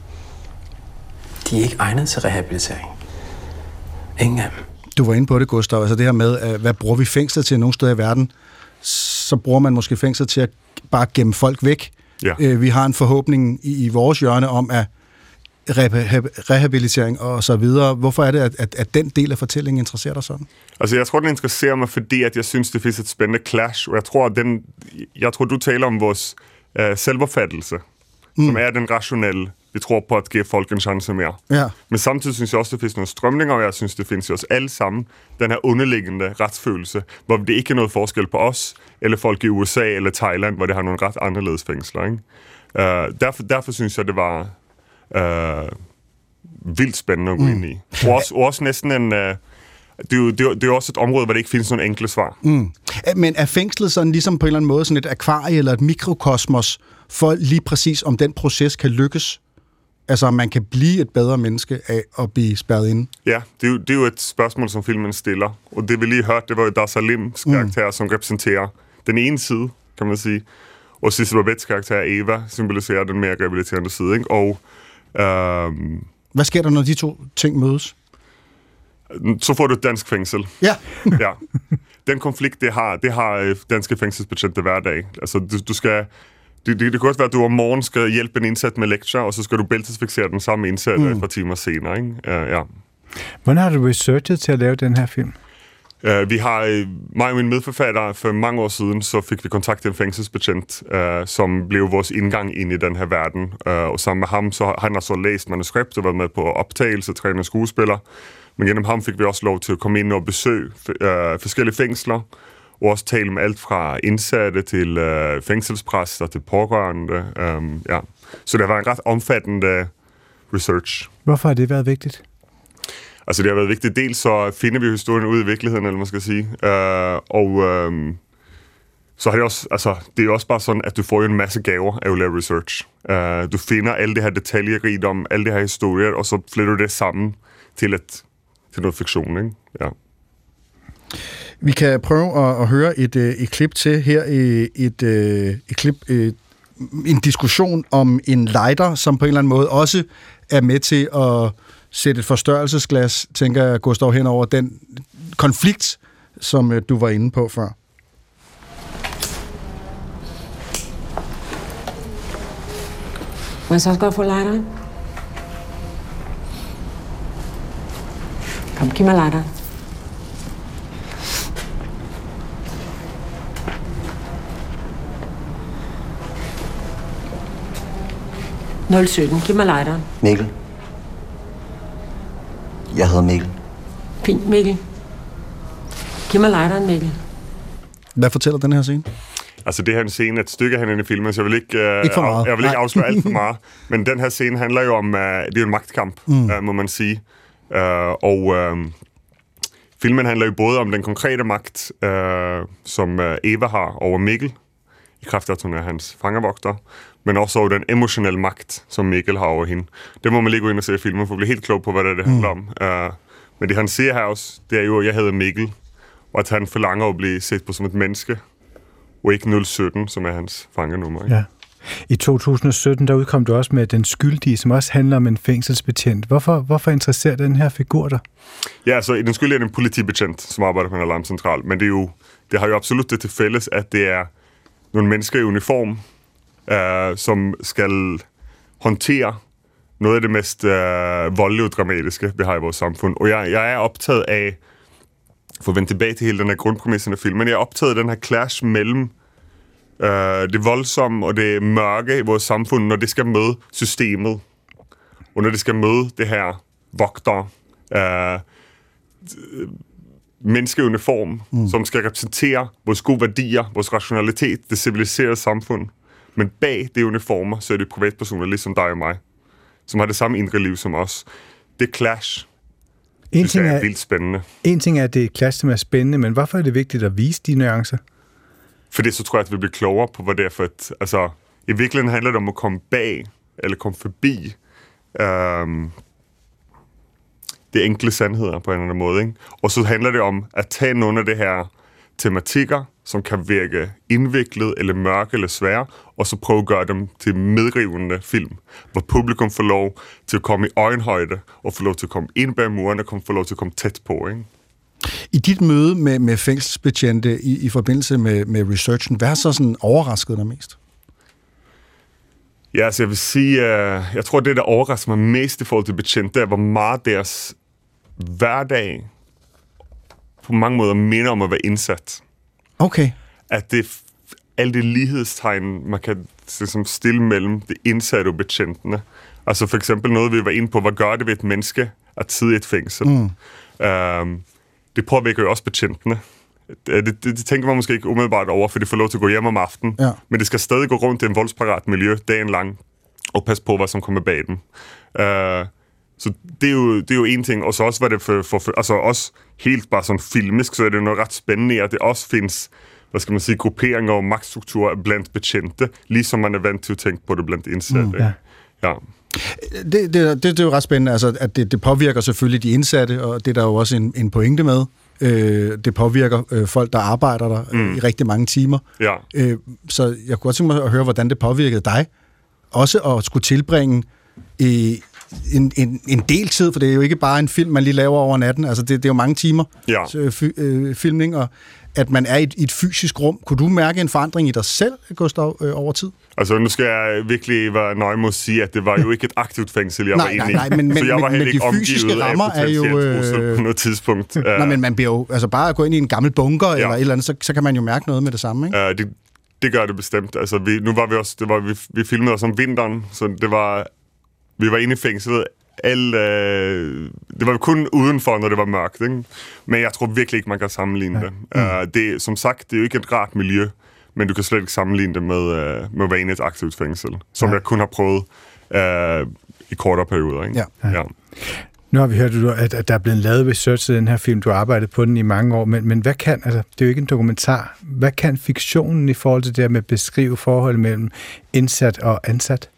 De er ikke egnet til rehabilitering. Ingen af dem. Du var inde på det, Gustav. Altså det her med, hvad bruger vi fængslet til nogle steder i verden? Så bruger man måske fængslet til at bare gemme folk væk. Ja. Vi har en forhåbning i, i vores hjørne om, at rehabilitering og så videre. Hvorfor er det, at, at, at den del af fortællingen interesserer dig sådan? Altså, jeg tror, den interesserer mig, fordi at jeg synes, det findes et spændende clash, og jeg tror, at den, jeg tror du taler om vores øh, selvopfattelse, mm. som er den rationelle. Vi tror på at give folk en chance mere. Ja. Men samtidig synes jeg også, det findes nogle strømninger, og jeg synes, det findes jo os alle sammen, den her underliggende retsfølelse, hvor det ikke er noget forskel på os, eller folk i U S A eller Thailand, hvor det har nogle ret anderledes fængsler. Ikke? Uh, derfor, derfor synes jeg, det var uh, vildt spændende at gå mm. ind i. Og også, også næsten en... Uh, Det er, jo, det, er jo, det er jo også et område, hvor det ikke findes nogen enkle svar. Mm. Men er fængslet sådan ligesom på en eller anden måde sådan et akvarie eller et mikrokosmos, for lige præcis om den proces kan lykkes? Altså, om man kan blive et bedre menneske af at blive spærret inde? Ja, det er, jo, det er jo et spørgsmål, som filmen stiller. Og det vi lige hørte, det var jo Dar Salims karakter, mm. som repræsenterer den ene side, kan man sige. Og Sissel Babettes karakter, Eva, symboliserer den mere rehabiliterende side. Ikke? Og, øhm, hvad sker der, når de to ting mødes? Så får du et dansk fængsel. Ja. ja. Den konflikt, det har, det har danske fængselsbetjente hver dag. Altså, du, du skal... Det, det, det kan godt være, at du om morgenen skal hjælpe en indsat med lektier, og så skal du bæltesfiksere den samme indsat mm. et par timer senere. Ikke? Uh, ja. Hvordan har du researchet til at lave den her film? Uh, vi har, uh, mig og min medforfatter, for mange år siden, så fik vi kontakt til en fængselsbetjent, uh, som blev vores indgang ind i den her verden. Uh, og sammen med ham, så han har så læst manuskript og været med på optagelse, træne skuespiller. Men gennem ham fik vi også lov til at komme ind og besøge uh, forskellige fængsler, og også tale med alt fra indsatte til øh, fængselspræster til pårørende. Um, ja. Så det var en ret omfattende research. Hvorfor har det været vigtigt? Altså det har været vigtigt. Dels så finder vi historien ud i virkeligheden, eller man skal sige. Uh, og um, så har det også, altså det er også bare sådan, at du får en masse gaver af at lave research. Uh, du finder alle det her detaljerigdom, alle det her historier, og så fletter du det sammen til, et, til noget fiktion, ikke? Ja. Vi kan prøve at, at høre et, et klip til her, et, et, et klip, et, en diskussion om en lighter, som på en eller anden måde også er med til at sætte et forstørrelsesglas, tænker jeg, Gustav, hen over den konflikt, som du var inde på før. Må jeg så også godt få lighteren? Kom, giv mig lighteren. nul sytten, giv mig lighteren. Mikkel. Jeg hedder Mikkel. Fint, Mikkel. Giv mig lighteren, Mikkel. Hvad fortæller den her scene? Altså, det her er en scene, et stykke af hende i filmen, så jeg vil ikke, uh, ikke, af, jeg vil ikke afsløre alt for meget. Men den her scene handler jo om, uh, det er jo en magtkamp, mm. uh, må man sige. Uh, og uh, filmen handler jo både om den konkrete magt, uh, som uh, Eva har over Mikkel, i kraft af, at hun er hans fangevogter, men også over den emotionelle magt, som Mikkel har over hende. Det må man lige gå ind og se i filmen, for at blive helt klog på, hvad det, er, det handler om. Uh, men det han siger her også, det er jo, at jeg hedder Mikkel, og at han forlanger at blive set på som et menneske, og ikke nul sytten, som er hans fangenummer. Ikke? Ja. I to tusind og sytten, der udkom du også med Den Skyldige, som også handler om en fængselsbetjent. Hvorfor, hvorfor interesserer den her figur dig? Ja, altså Den Skyldige er en politibetjent, som arbejder på en alarmcentral, men det, er jo, det har jo absolut det til fælles, at det er nogle mennesker i uniform, øh, som skal håndtere noget af det mest øh, voldelige og dramatiske, vi har i vores samfund. Og jeg, jeg er optaget af, for at vende tilbage til hele den her grundpræmissen af filmen, jeg er optaget af den her clash mellem øh, det voldsomme og det mørke i vores samfund, når det skal møde systemet, og når det skal møde det her vogter, øh, menneskeuniform, mm. som skal repræsentere vores gode værdier, vores rationalitet, det civiliserede samfund. Men bag det uniformer, så er det privatpersoner, ligesom dig og mig, som har det samme indre liv som os. Det clash, en ting er, er vildt spændende. En ting er, at det er clash, som er spændende, men hvorfor er det vigtigt at vise de nuancer? Fordi så tror jeg, at vi bliver klogere på, hvad det er for et... Altså, i virkeligheden handler det om at komme bag, eller komme forbi øhm, det enkle sandheder på en eller anden måde. Ikke? Og så handler det om at tage nogle af det her tematikker, som kan virke indviklet, eller mørke, eller svære, og så prøve at gøre dem til medrivende film, hvor publikum får lov til at komme i øjenhøjde, og får lov til at komme ind bag murene, og får lov til at komme tæt på, ikke? I dit møde med, med fængselsbetjente i, i forbindelse med, med researchen, hvad har så sådan overrasket dig mest? Ja, altså jeg vil sige, uh, jeg tror, det der overrasker mig mest i forhold til betjente, er, hvor meget deres hverdag på mange måder minder om at være indsat. Okay. At det alle de lighedstegn, man kan ligesom stille mellem det indsatte og betjentene. Altså for eksempel noget, vi var inde på, hvad gør det ved et menneske at sidde i et fængsel? Mm. Um, det påvirker jo også betjentene. Det, det, det tænker man måske ikke umiddelbart over, for de får lov til at gå hjem om aftenen. Ja. Men det skal stadig gå rundt i en voldsparat miljø dagen lang, og passe på, hvad som kommer bag dem. Uh, så det er, jo, det er jo en ting. Og så også var det for, for, for altså også helt bare sådan filmisk, så er det jo noget ret spændende, at det også findes, hvad skal man sige, grupperinger og magtstrukturer blandt betjente, ligesom man er vant til at tænke på det blandt indsatte. Mm, ja. Ja. Det, det, det, det er jo ret spændende, altså, at det, det påvirker selvfølgelig de indsatte, og det er der jo også en, en pointe med. Øh, det påvirker øh, folk, der arbejder der mm. øh, i rigtig mange timer. Ja. Øh, så jeg kunne godt tænke mig at høre, hvordan det påvirkede dig. Også at skulle tilbringe i en, en, en del tid, for det er jo ikke bare en film, man lige laver over natten. Altså, det, det er jo mange timer ja. øh, fy, øh, filmning, og at man er i et, i et fysisk rum. Kunne du mærke en forandring i dig selv, Gustav, øh, over tid? Altså, nu skal jeg virkelig være nøje med at sige, at det var jo ikke et aktivt fængsel, jeg nej, var inde i. Nej, nej, men, så jeg var men, heller ikke de fysiske rammer er jo øh... på noget tidspunkt. Nej, men man bliver jo, altså bare at gå ind i en gammel bunker, ja. eller et eller andet, så, så kan man jo mærke noget med det samme, ikke? Uh, det, det gør det bestemt. Altså, vi, nu var vi også, det var, vi, vi filmede os om vinteren, så det var, vi var inde i fængslet. Alle, øh, det var kun udenfor, når det var mørkt, ikke? Men jeg tror virkelig ikke, man kan sammenligne det. Mm. Uh, det. Som sagt, det er jo ikke et rart miljø, men du kan slet ikke sammenligne det med, uh, med at være inde i et aktivt fængsel, som ja. jeg kun har prøvet uh, i kortere perioder. Ikke? Ja. Ja. Nu har vi hørt, at der er blevet lavet research i den her film. Du har arbejdet på den i mange år, men, men hvad kan, altså, det er jo ikke en dokumentar, hvad kan fiktionen i forhold til det her med at beskrive forholdet mellem indsat og ansat?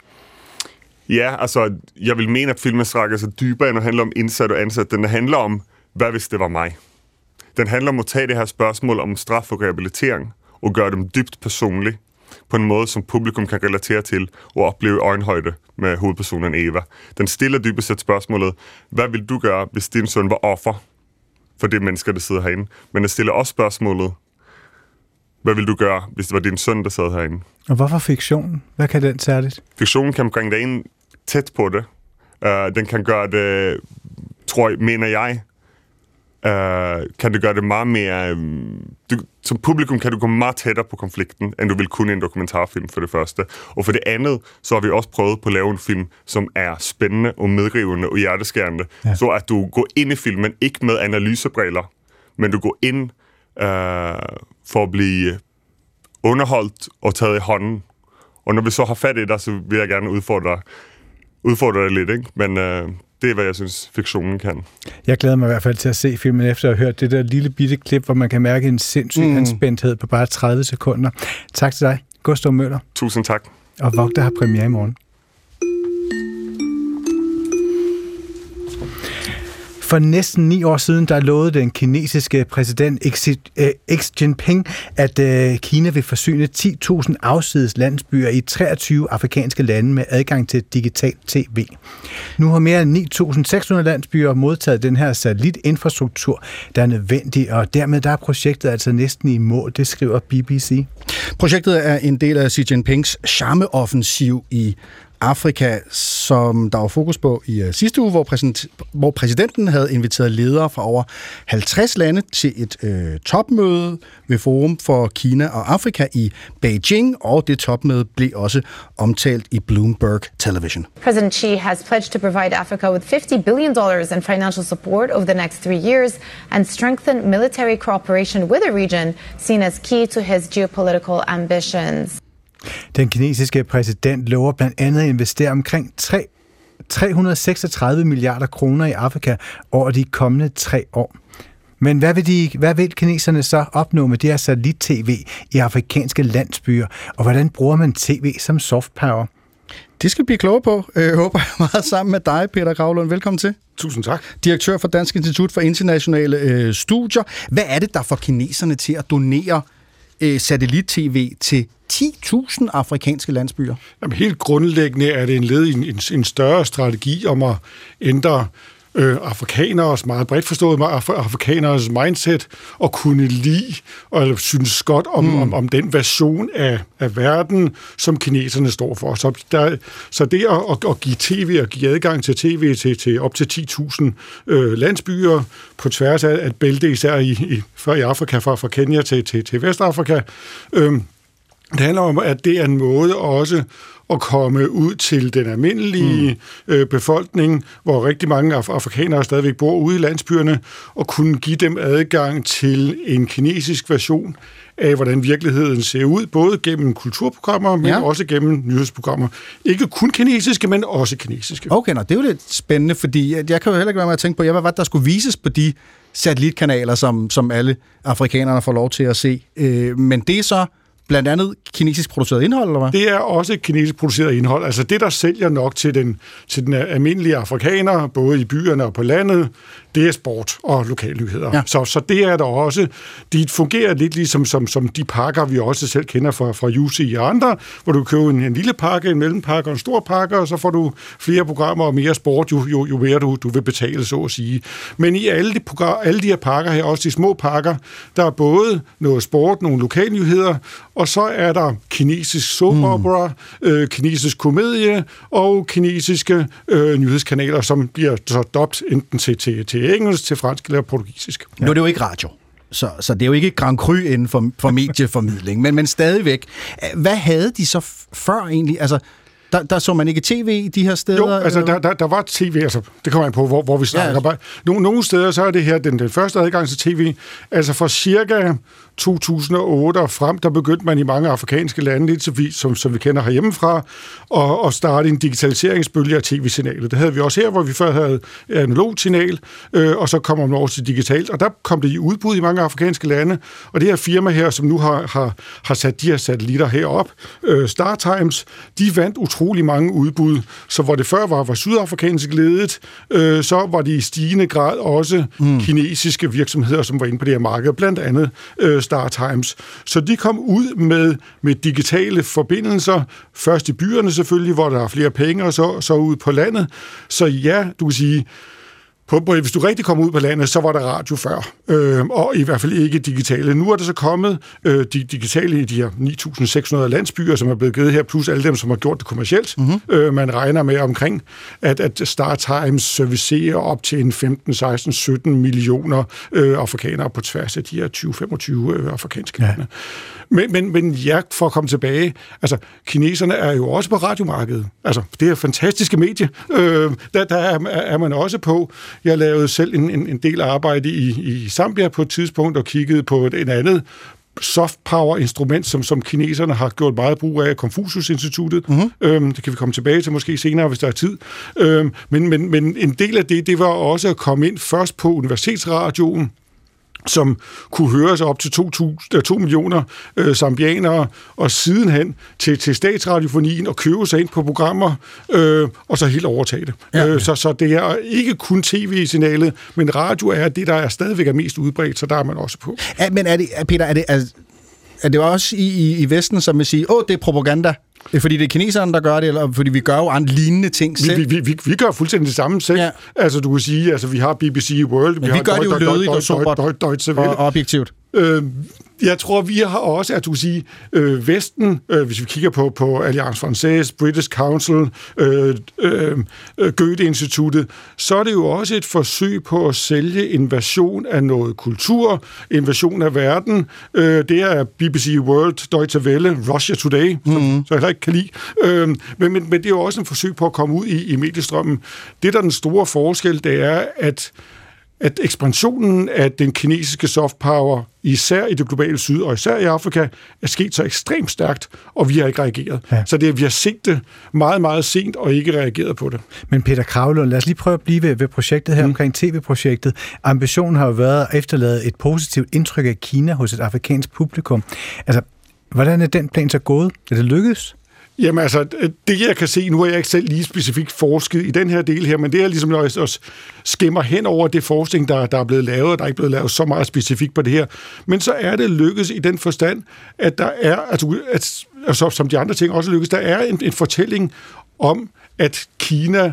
Ja, altså, jeg vil mene, at filmen strækker sig dybere, end at handle om indsat og ansat. Den handler om, hvad hvis det var mig? Den handler om at tage det her spørgsmål om straf og rehabilitering, og gøre dem dybt personligt, på en måde, som publikum kan relatere til, og opleve øjenhøjde med hovedpersonen Eva. Den stiller dybest set spørgsmålet, hvad vil du gøre, hvis din søn var offer for det mennesker, der sidder herinde? Men den stiller også spørgsmålet, Hvad vil du gøre, hvis det var din søn, der sad herinde? Og hvorfor fiktionen? Hvad kan den særligt? Fiktionen kan bringe dig ind tæt på det. Uh, den kan gøre det, tror jeg, mener jeg, uh, kan det gøre det meget mere... Um, du, som publikum kan du komme meget tættere på konflikten, end du vil kunne i en dokumentarfilm for det første. Og for det andet, så har vi også prøvet på at lave en film, som er spændende og medrivende og hjerteskærende. Ja. Så at du går ind i filmen, ikke med analysebriller, men du går ind uh, for at blive underholdt og taget i hånden. Og når vi så har fat i dig, så vil jeg gerne udfordre, udfordre dig lidt, ikke? Men uh, det er, hvad jeg synes, fiktionen kan. Jeg glæder mig i hvert fald til at se filmen efter at have hørt det der lille bitte klip, hvor man kan mærke en sindssyg mm. anspændthed på bare tredive sekunder. Tak til dig, Gustav Møller. Tusind tak. Og Vogter har premiere i morgen. For næsten ni år siden, der lovede den kinesiske præsident Xi Jinping, at Kina vil forsyne ti tusind afsides landsbyer i treogtyve afrikanske lande med adgang til digital tv. Nu har mere end ni tusind seks hundrede landsbyer modtaget den her satellitinfrastruktur, der er nødvendig, og dermed der er projektet altså næsten i mål, det skriver B B C. Projektet er en del af Xi Jinpings charmeoffensiv i Afrika, som der var fokus på i uh, sidste uge, hvor, præsident, hvor præsidenten havde inviteret ledere fra over halvtreds lande til et uh, topmøde ved Forum for Kina og Afrika i Beijing, og det topmøde blev også omtalt i Bloomberg Television. President Xi has pledged to provide Africa with fifty billion dollars in financial support over the next three years and strengthen military cooperation with a region seen as key to his geopolitical ambitions. Den kinesiske præsident lover blandt andet at investere omkring tre hundrede og seksogtredive milliarder kroner i Afrika over de kommende tre år. Men hvad vil, de, hvad vil kineserne så opnå med det her satellit-tv i afrikanske landsbyer, og hvordan bruger man tv som soft power? Det skal vi blive klogere på. Jeg håber jeg meget sammen med dig, Peter Gravlund. Velkommen til. Tusind tak. Direktør for Dansk Institut for Internationale øh, Studier. Hvad er det, der får kineserne til at donere øh, satellit-tv til ti tusind afrikanske landsbyer? Jamen, helt grundlæggende er det en led i en, en, en større strategi om at ændre øh, afrikaneres, meget bredt forstået, af, afrikaneres mindset, og kunne lide og synes godt om, mm. om, om den version af, af verden, som kineserne står for. Så, der, så det at, at, at give tv og give adgang til tv til, til op til ti tusind øh, landsbyer på tværs af et bælte, især i, i, før i Afrika, fra, fra Kenya til, til, til Vestafrika, øh, det handler om, at det er en måde også at komme ud til den almindelige mm. øh, befolkning, hvor rigtig mange af afrikanere stadigvæk bor ude i landsbyerne, og kunne give dem adgang til en kinesisk version af, hvordan virkeligheden ser ud, både gennem kulturprogrammer, men ja. også gennem nyhedsprogrammer. Ikke kun kinesiske, men også kinesiske. Okay, nå, det er jo lidt spændende, fordi jeg kan jo heller ikke være med at tænke på, hvad var det, der skulle vises på de satellitkanaler, som, som alle afrikanerne får lov til at se. Øh, men det er så blandt andet kinesisk produceret indhold, eller hvad? Det er også kinesisk produceret indhold. Altså det, der sælger nok til den, til den almindelige afrikaner, både i byerne og på landet, det er sport og lokalnyheder. Ja. Så, så det er der også. De fungerer lidt ligesom som, som de pakker, vi også selv kender fra, fra U C og andre, hvor du køber en, en lille pakke, en mellempakke og en stor pakke, og så får du flere programmer og mere sport, jo, jo, jo mere du, du vil betale, så at sige. Men i alle de, program, alle de her pakker her, også de små pakker, der er både noget sport, nogle lokalnyheder, og så er der kinesisk soap opera, mm. øh, kinesisk komedie og kinesiske øh, nyhedskanaler, som bliver så dobt enten til, til, til engelsk, til fransk eller portugisisk. Ja. Nu er det jo ikke radio, så, så det er jo ikke Grand Cru inden for, for medieformidling, men, men stadigvæk. Hvad havde de så før egentlig? Altså, Der, der så man ikke tv i de her steder? Jo, altså der, der, der var tv, altså det kommer an på, hvor, hvor vi snakker. Ja, altså. Nogle, nogle steder, så er det her den, den første adgang til tv, altså for cirka to tusind og otte og frem, der begyndte man i mange afrikanske lande, lidt så vi, som, som vi kender herhjemmefra, og, og starte en digitaliseringsbølge af tv-signalet. Det havde vi også her, hvor vi før havde analogt signal, øh, og så kommer man over til digitalt, og der kom det i udbud i mange afrikanske lande, og det her firma her, som nu har, har, har sat de her satellitter herop, øh, StarTimes, de vandt utrolig mange udbud, så hvor det før var, var sydafrikansk ledet, øh, så var det i stigende grad også mm. kinesiske virksomheder, som var inde på det her marked, blandt andet øh, StarTimes. Så de kom ud med, med digitale forbindelser, først i byerne selvfølgelig, hvor der er flere penge, og så, så ud på landet. Så ja, du kan sige, På, på, hvis du rigtig kommer ud på landet, så var der radio før, øh, og i hvert fald ikke digitale. Nu er der så kommet øh, de digitale i de her ni tusind seks hundrede landsbyer, som er blevet givet her, plus alle dem, som har gjort det kommercielt. Mm-hmm. Øh, man regner med omkring, at, at StarTimes servicerer op til en femten, seksten, sytten millioner øh, afrikanere på tværs af de her tyve til femogtyve øh, afrikanske lande. Ja. Men, men, men ja, for at komme tilbage, altså, kineserne er jo også på radiomarkedet. Altså, det er fantastiske medie. Øh, der der er, er man også på. Jeg lavede selv en, en, en del arbejde i, i Zambia på et tidspunkt, og kiggede på et, et andet soft power instrument, som, som kineserne har gjort meget brug af, Confucius-instituttet. Mm-hmm. Øhm, det kan vi komme tilbage til måske senere, hvis der er tid. Øhm, men, men, men en del af det, det var også at komme ind først på universitetsradioen, som kunne høres op til to millioner øh, zambianere, og sidenhen til, til statsradiofonien og købe sig ind på programmer, øh, og så helt overtage det. Ja. Øh, så, så det er ikke kun tv-signalet, men radio er det, der er stadigvæk er mest udbredt, så der er man også på. Ja, men er det, Peter, er det, er, er det også i, i, i Vesten, som vil sige, åh, det er propaganda? Fordi det er kineserne, der gør det, eller fordi vi gør jo andre lignende ting selv? Vi, vi, vi, vi gør fuldstændig det samme selv. Ja. Altså, du kan sige, altså, vi har B B C World, vi, vi har gør det jo lødigt og sobert og objektivt. Øh, jeg tror, vi har også, at du kan sige, øh, Vesten, øh, hvis vi kigger på, på Alliance Française, British Council, øh, øh, Goethe-instituttet, så er det jo også et forsøg på at sælge en version af noget kultur, en version af verden. Øh, det er B B C World, Deutsche Welle, Russia Today, som mm-hmm. så jeg ikke kan lide. Øh, men, men, men det er jo også en forsøg på at komme ud i, i mediestrømmen. Det, der er den store forskel, det er, at at ekspansionen af den kinesiske soft power, især i det globale syd, og især i Afrika, er sket så ekstremt stærkt, og vi har ikke reageret. Ja. Så det, vi har set det meget, meget sent, og ikke reageret på det. Men Peter Kragelund, lad os lige prøve at blive ved, ved projektet her, mm. omkring tv-projektet. Ambitionen har jo været at efterlade et positivt indtryk af Kina hos et afrikansk publikum. Altså, hvordan er den plan så gået? Er det lykkedes? Jamen altså, det jeg kan se, nu har jeg ikke selv lige specifikt forsket i den her del her, men det er ligesom, når jeg også skimmer hen over det forskning, der, der er blevet lavet, og der er ikke blevet lavet så meget specifikt på det her. Men så er det lykkedes i den forstand, at der er, altså, at, altså, som de andre ting også lykkes, der er en, en fortælling om, at Kina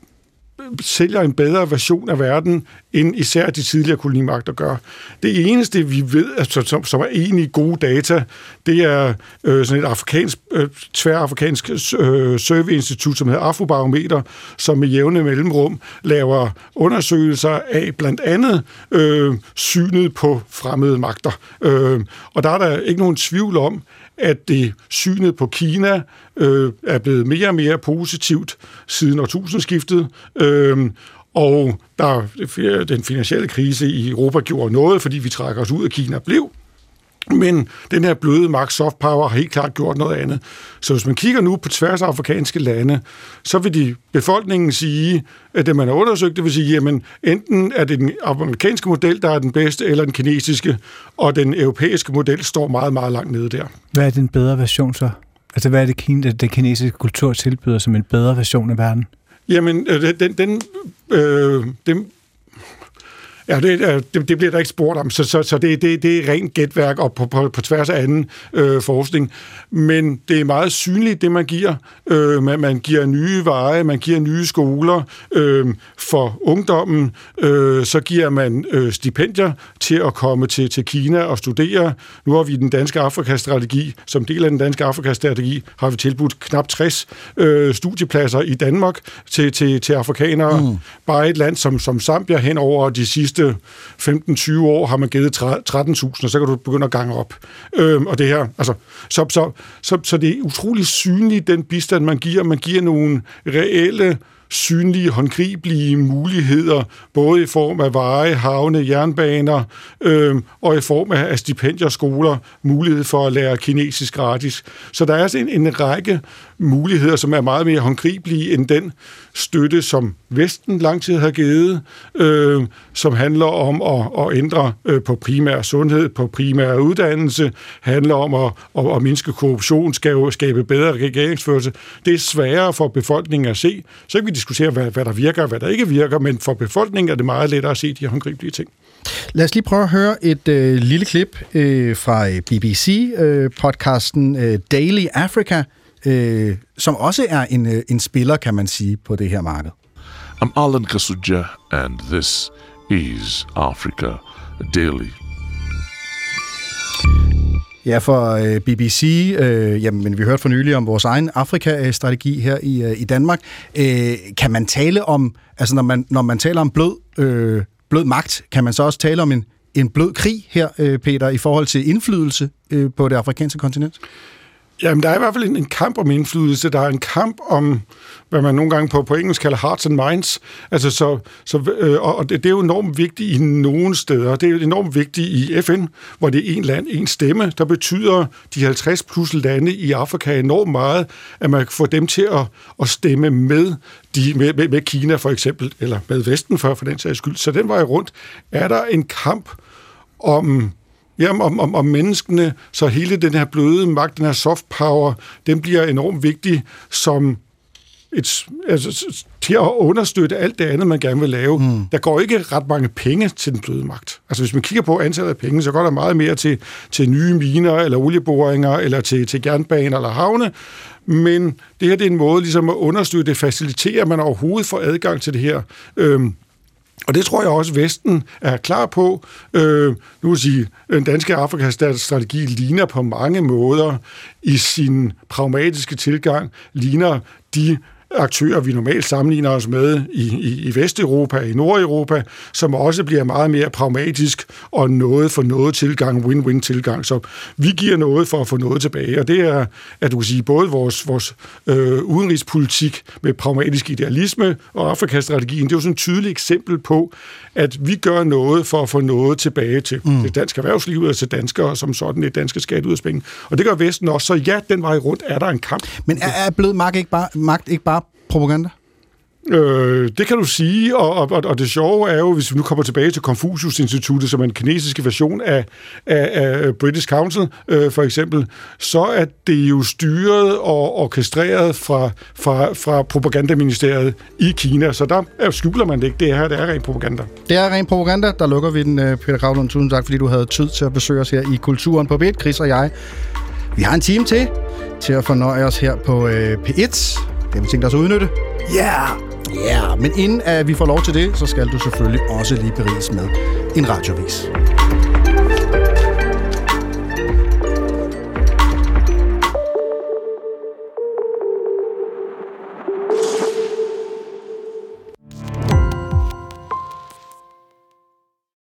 sælger en bedre version af verden, end især de tidligere kolonimagter gør. Det eneste, vi ved, altså, som, som er egentlig gode data, det er øh, sådan et afrikansk, øh, tværafrikansk øh, surveyinstitut, som hedder Afrobarometer, som med jævne mellemrum laver undersøgelser af blandt andet øh, synet på fremmede magter. Øh, og der er der ikke nogen tvivl om, at det synet på Kina øh, er blevet mere og mere positivt siden årtusindskiftet, øh, og der, den finansielle krise i Europa gjorde noget, fordi vi trækker os ud af Kina blev. Men den her bløde magt, soft power, har helt klart gjort noget andet. Så hvis man kigger nu på tværs af afrikanske lande, så vil de befolkningen sige, at det man har undersøgt, det vil sige, jamen enten er det den amerikanske model, der er den bedste, eller den kinesiske, og den europæiske model står meget, meget langt nede der. Hvad er den bedre version så? Altså hvad er det, Kina, det kinesiske kultur tilbyder som en bedre version af verden? Jamen, den... den øh, den Ja, det, det, det bliver der ikke spurgt om, så, så, så det, det, det er rent gætværk og på, på, på tværs af anden øh, forskning. Men det er meget synligt, det man giver. Øh, man, man giver nye veje, man giver nye skoler. Øh, for ungdommen, øh, så giver man øh, stipendier til at komme til, til Kina og studere. Nu har vi den danske Afrika-strategi. Som del af den danske Afrika-strategi har vi tilbudt knap tres øh, studiepladser i Danmark til, til, til afrikanere. Mm. Bare et land som, som Zambia hen over de sidste femten til tyve år har man givet tretten tusind, og så kan du begynde at gange op. Øhm, og det her, altså, så, så, så, så det er utrolig synligt, den bistand, man giver. Man giver nogle reelle, synlige, håndgribelige muligheder, både i form af veje, havne, jernbaner, øhm, og i form af stipendier, skoler, mulighed for at lære kinesisk gratis. Så der er altså en, en række muligheder, som er meget mere håndgribelige end den støtte, som Vesten lang tid har givet, øh, som handler om at, at ændre øh, på primær sundhed, på primær uddannelse, handler om at, at, at mindske korruption, skabe, skabe bedre regeringsførelse. Det er sværere for befolkningen at se. Så kan vi diskutere, hvad, hvad der virker og hvad der ikke virker, men for befolkningen er det meget lettere at se de håndgribelige ting. Lad os lige prøve at høre et øh, lille klip øh, fra B B C-podcasten øh, øh, Daily Africa, øh, som også er en, øh, en spiller, kan man sige, på det her marked. I'm Alan Kasuja, and this is Africa Daily. Ja, for øh, B B C, øh, jamen, vi hørte for nylig om vores egen Afrika-strategi her i, øh, i Danmark. Øh, kan man tale om, altså når man, når man taler om blød, øh, blød magt, kan man så også tale om en, en blød krig her, øh, Peter, i forhold til indflydelse øh, på det afrikanske kontinent? Jamen, der er i hvert fald en, en kamp om indflydelse. Der er en kamp om, hvad man nogle gange på, på engelsk kalder hearts and minds. Altså, så, så, øh, og det, det er jo enormt vigtigt i nogle steder. Det er jo enormt vigtigt i F N, hvor det er en land, en stemme. Der betyder de halvtreds plus lande i Afrika enormt meget, at man får dem til at, at stemme med, de, med, med, med Kina for eksempel, eller med Vesten for, for den sags skyld. Så den vej rundt er der en kamp om... Jamen, om, om, om menneskene, så hele den her bløde magt, den her soft power, den bliver enormt vigtig som et, altså, til at understøtte alt det andet, man gerne vil lave. Mm. Der går ikke ret mange penge til den bløde magt. Altså, hvis man kigger på antallet af penge, så går der meget mere til, til nye miner, eller olieboringer, eller til, til jernbaner eller havne. Men det her det er en måde ligesom at understøtte, facilitere, at man overhovedet får adgang til det her. Øhm, Og det tror jeg også, Vesten er klar på. Øh, nu vil sige, den danske Afrika-strategi ligner på mange måder i sin pragmatiske tilgang, ligner de aktører, vi normalt sammenligner os med i, i, i Vesteuropa, i Nordeuropa, som også bliver meget mere pragmatisk og noget for noget tilgang, win-win tilgang. Så vi giver noget for at få noget tilbage, og det er, at du kan sige, både vores, vores øh, udenrigspolitik med pragmatisk idealisme og Afrika-strategien, det er jo sådan et tydeligt eksempel på, at vi gør noget for at få noget tilbage til mm. det danske erhvervsliv og til danskere som sådan et danske skatteyderspenge. Og det gør Vesten også, så ja, den vej rundt er der en kamp. Men er, er blød magt ikke bare, magt ikke bare propaganda? Øh, det kan du sige, og, og, og det sjove er jo, hvis vi nu kommer tilbage til Confucius-instituttet, som er en kinesisk version af, af, af British Council, øh, for eksempel, så er det jo styret og orkestreret fra, fra, fra propagandaministeriet i Kina, så der er, skjuler man det ikke. Det her det er ren propaganda. Det er ren propaganda. Der lukker vi den, Peter Gravlund. Tusind tak, fordi du havde tid til at besøge os her i Kulturen på P et. Chris og jeg, vi har en time til, til at fornøje os her på øh, P et. Det har vi tænkt os at udnytte. Ja! Yeah. Ja, yeah. Men inden at vi får lov til det, så skal du selvfølgelig også lige beriges med en radioavis.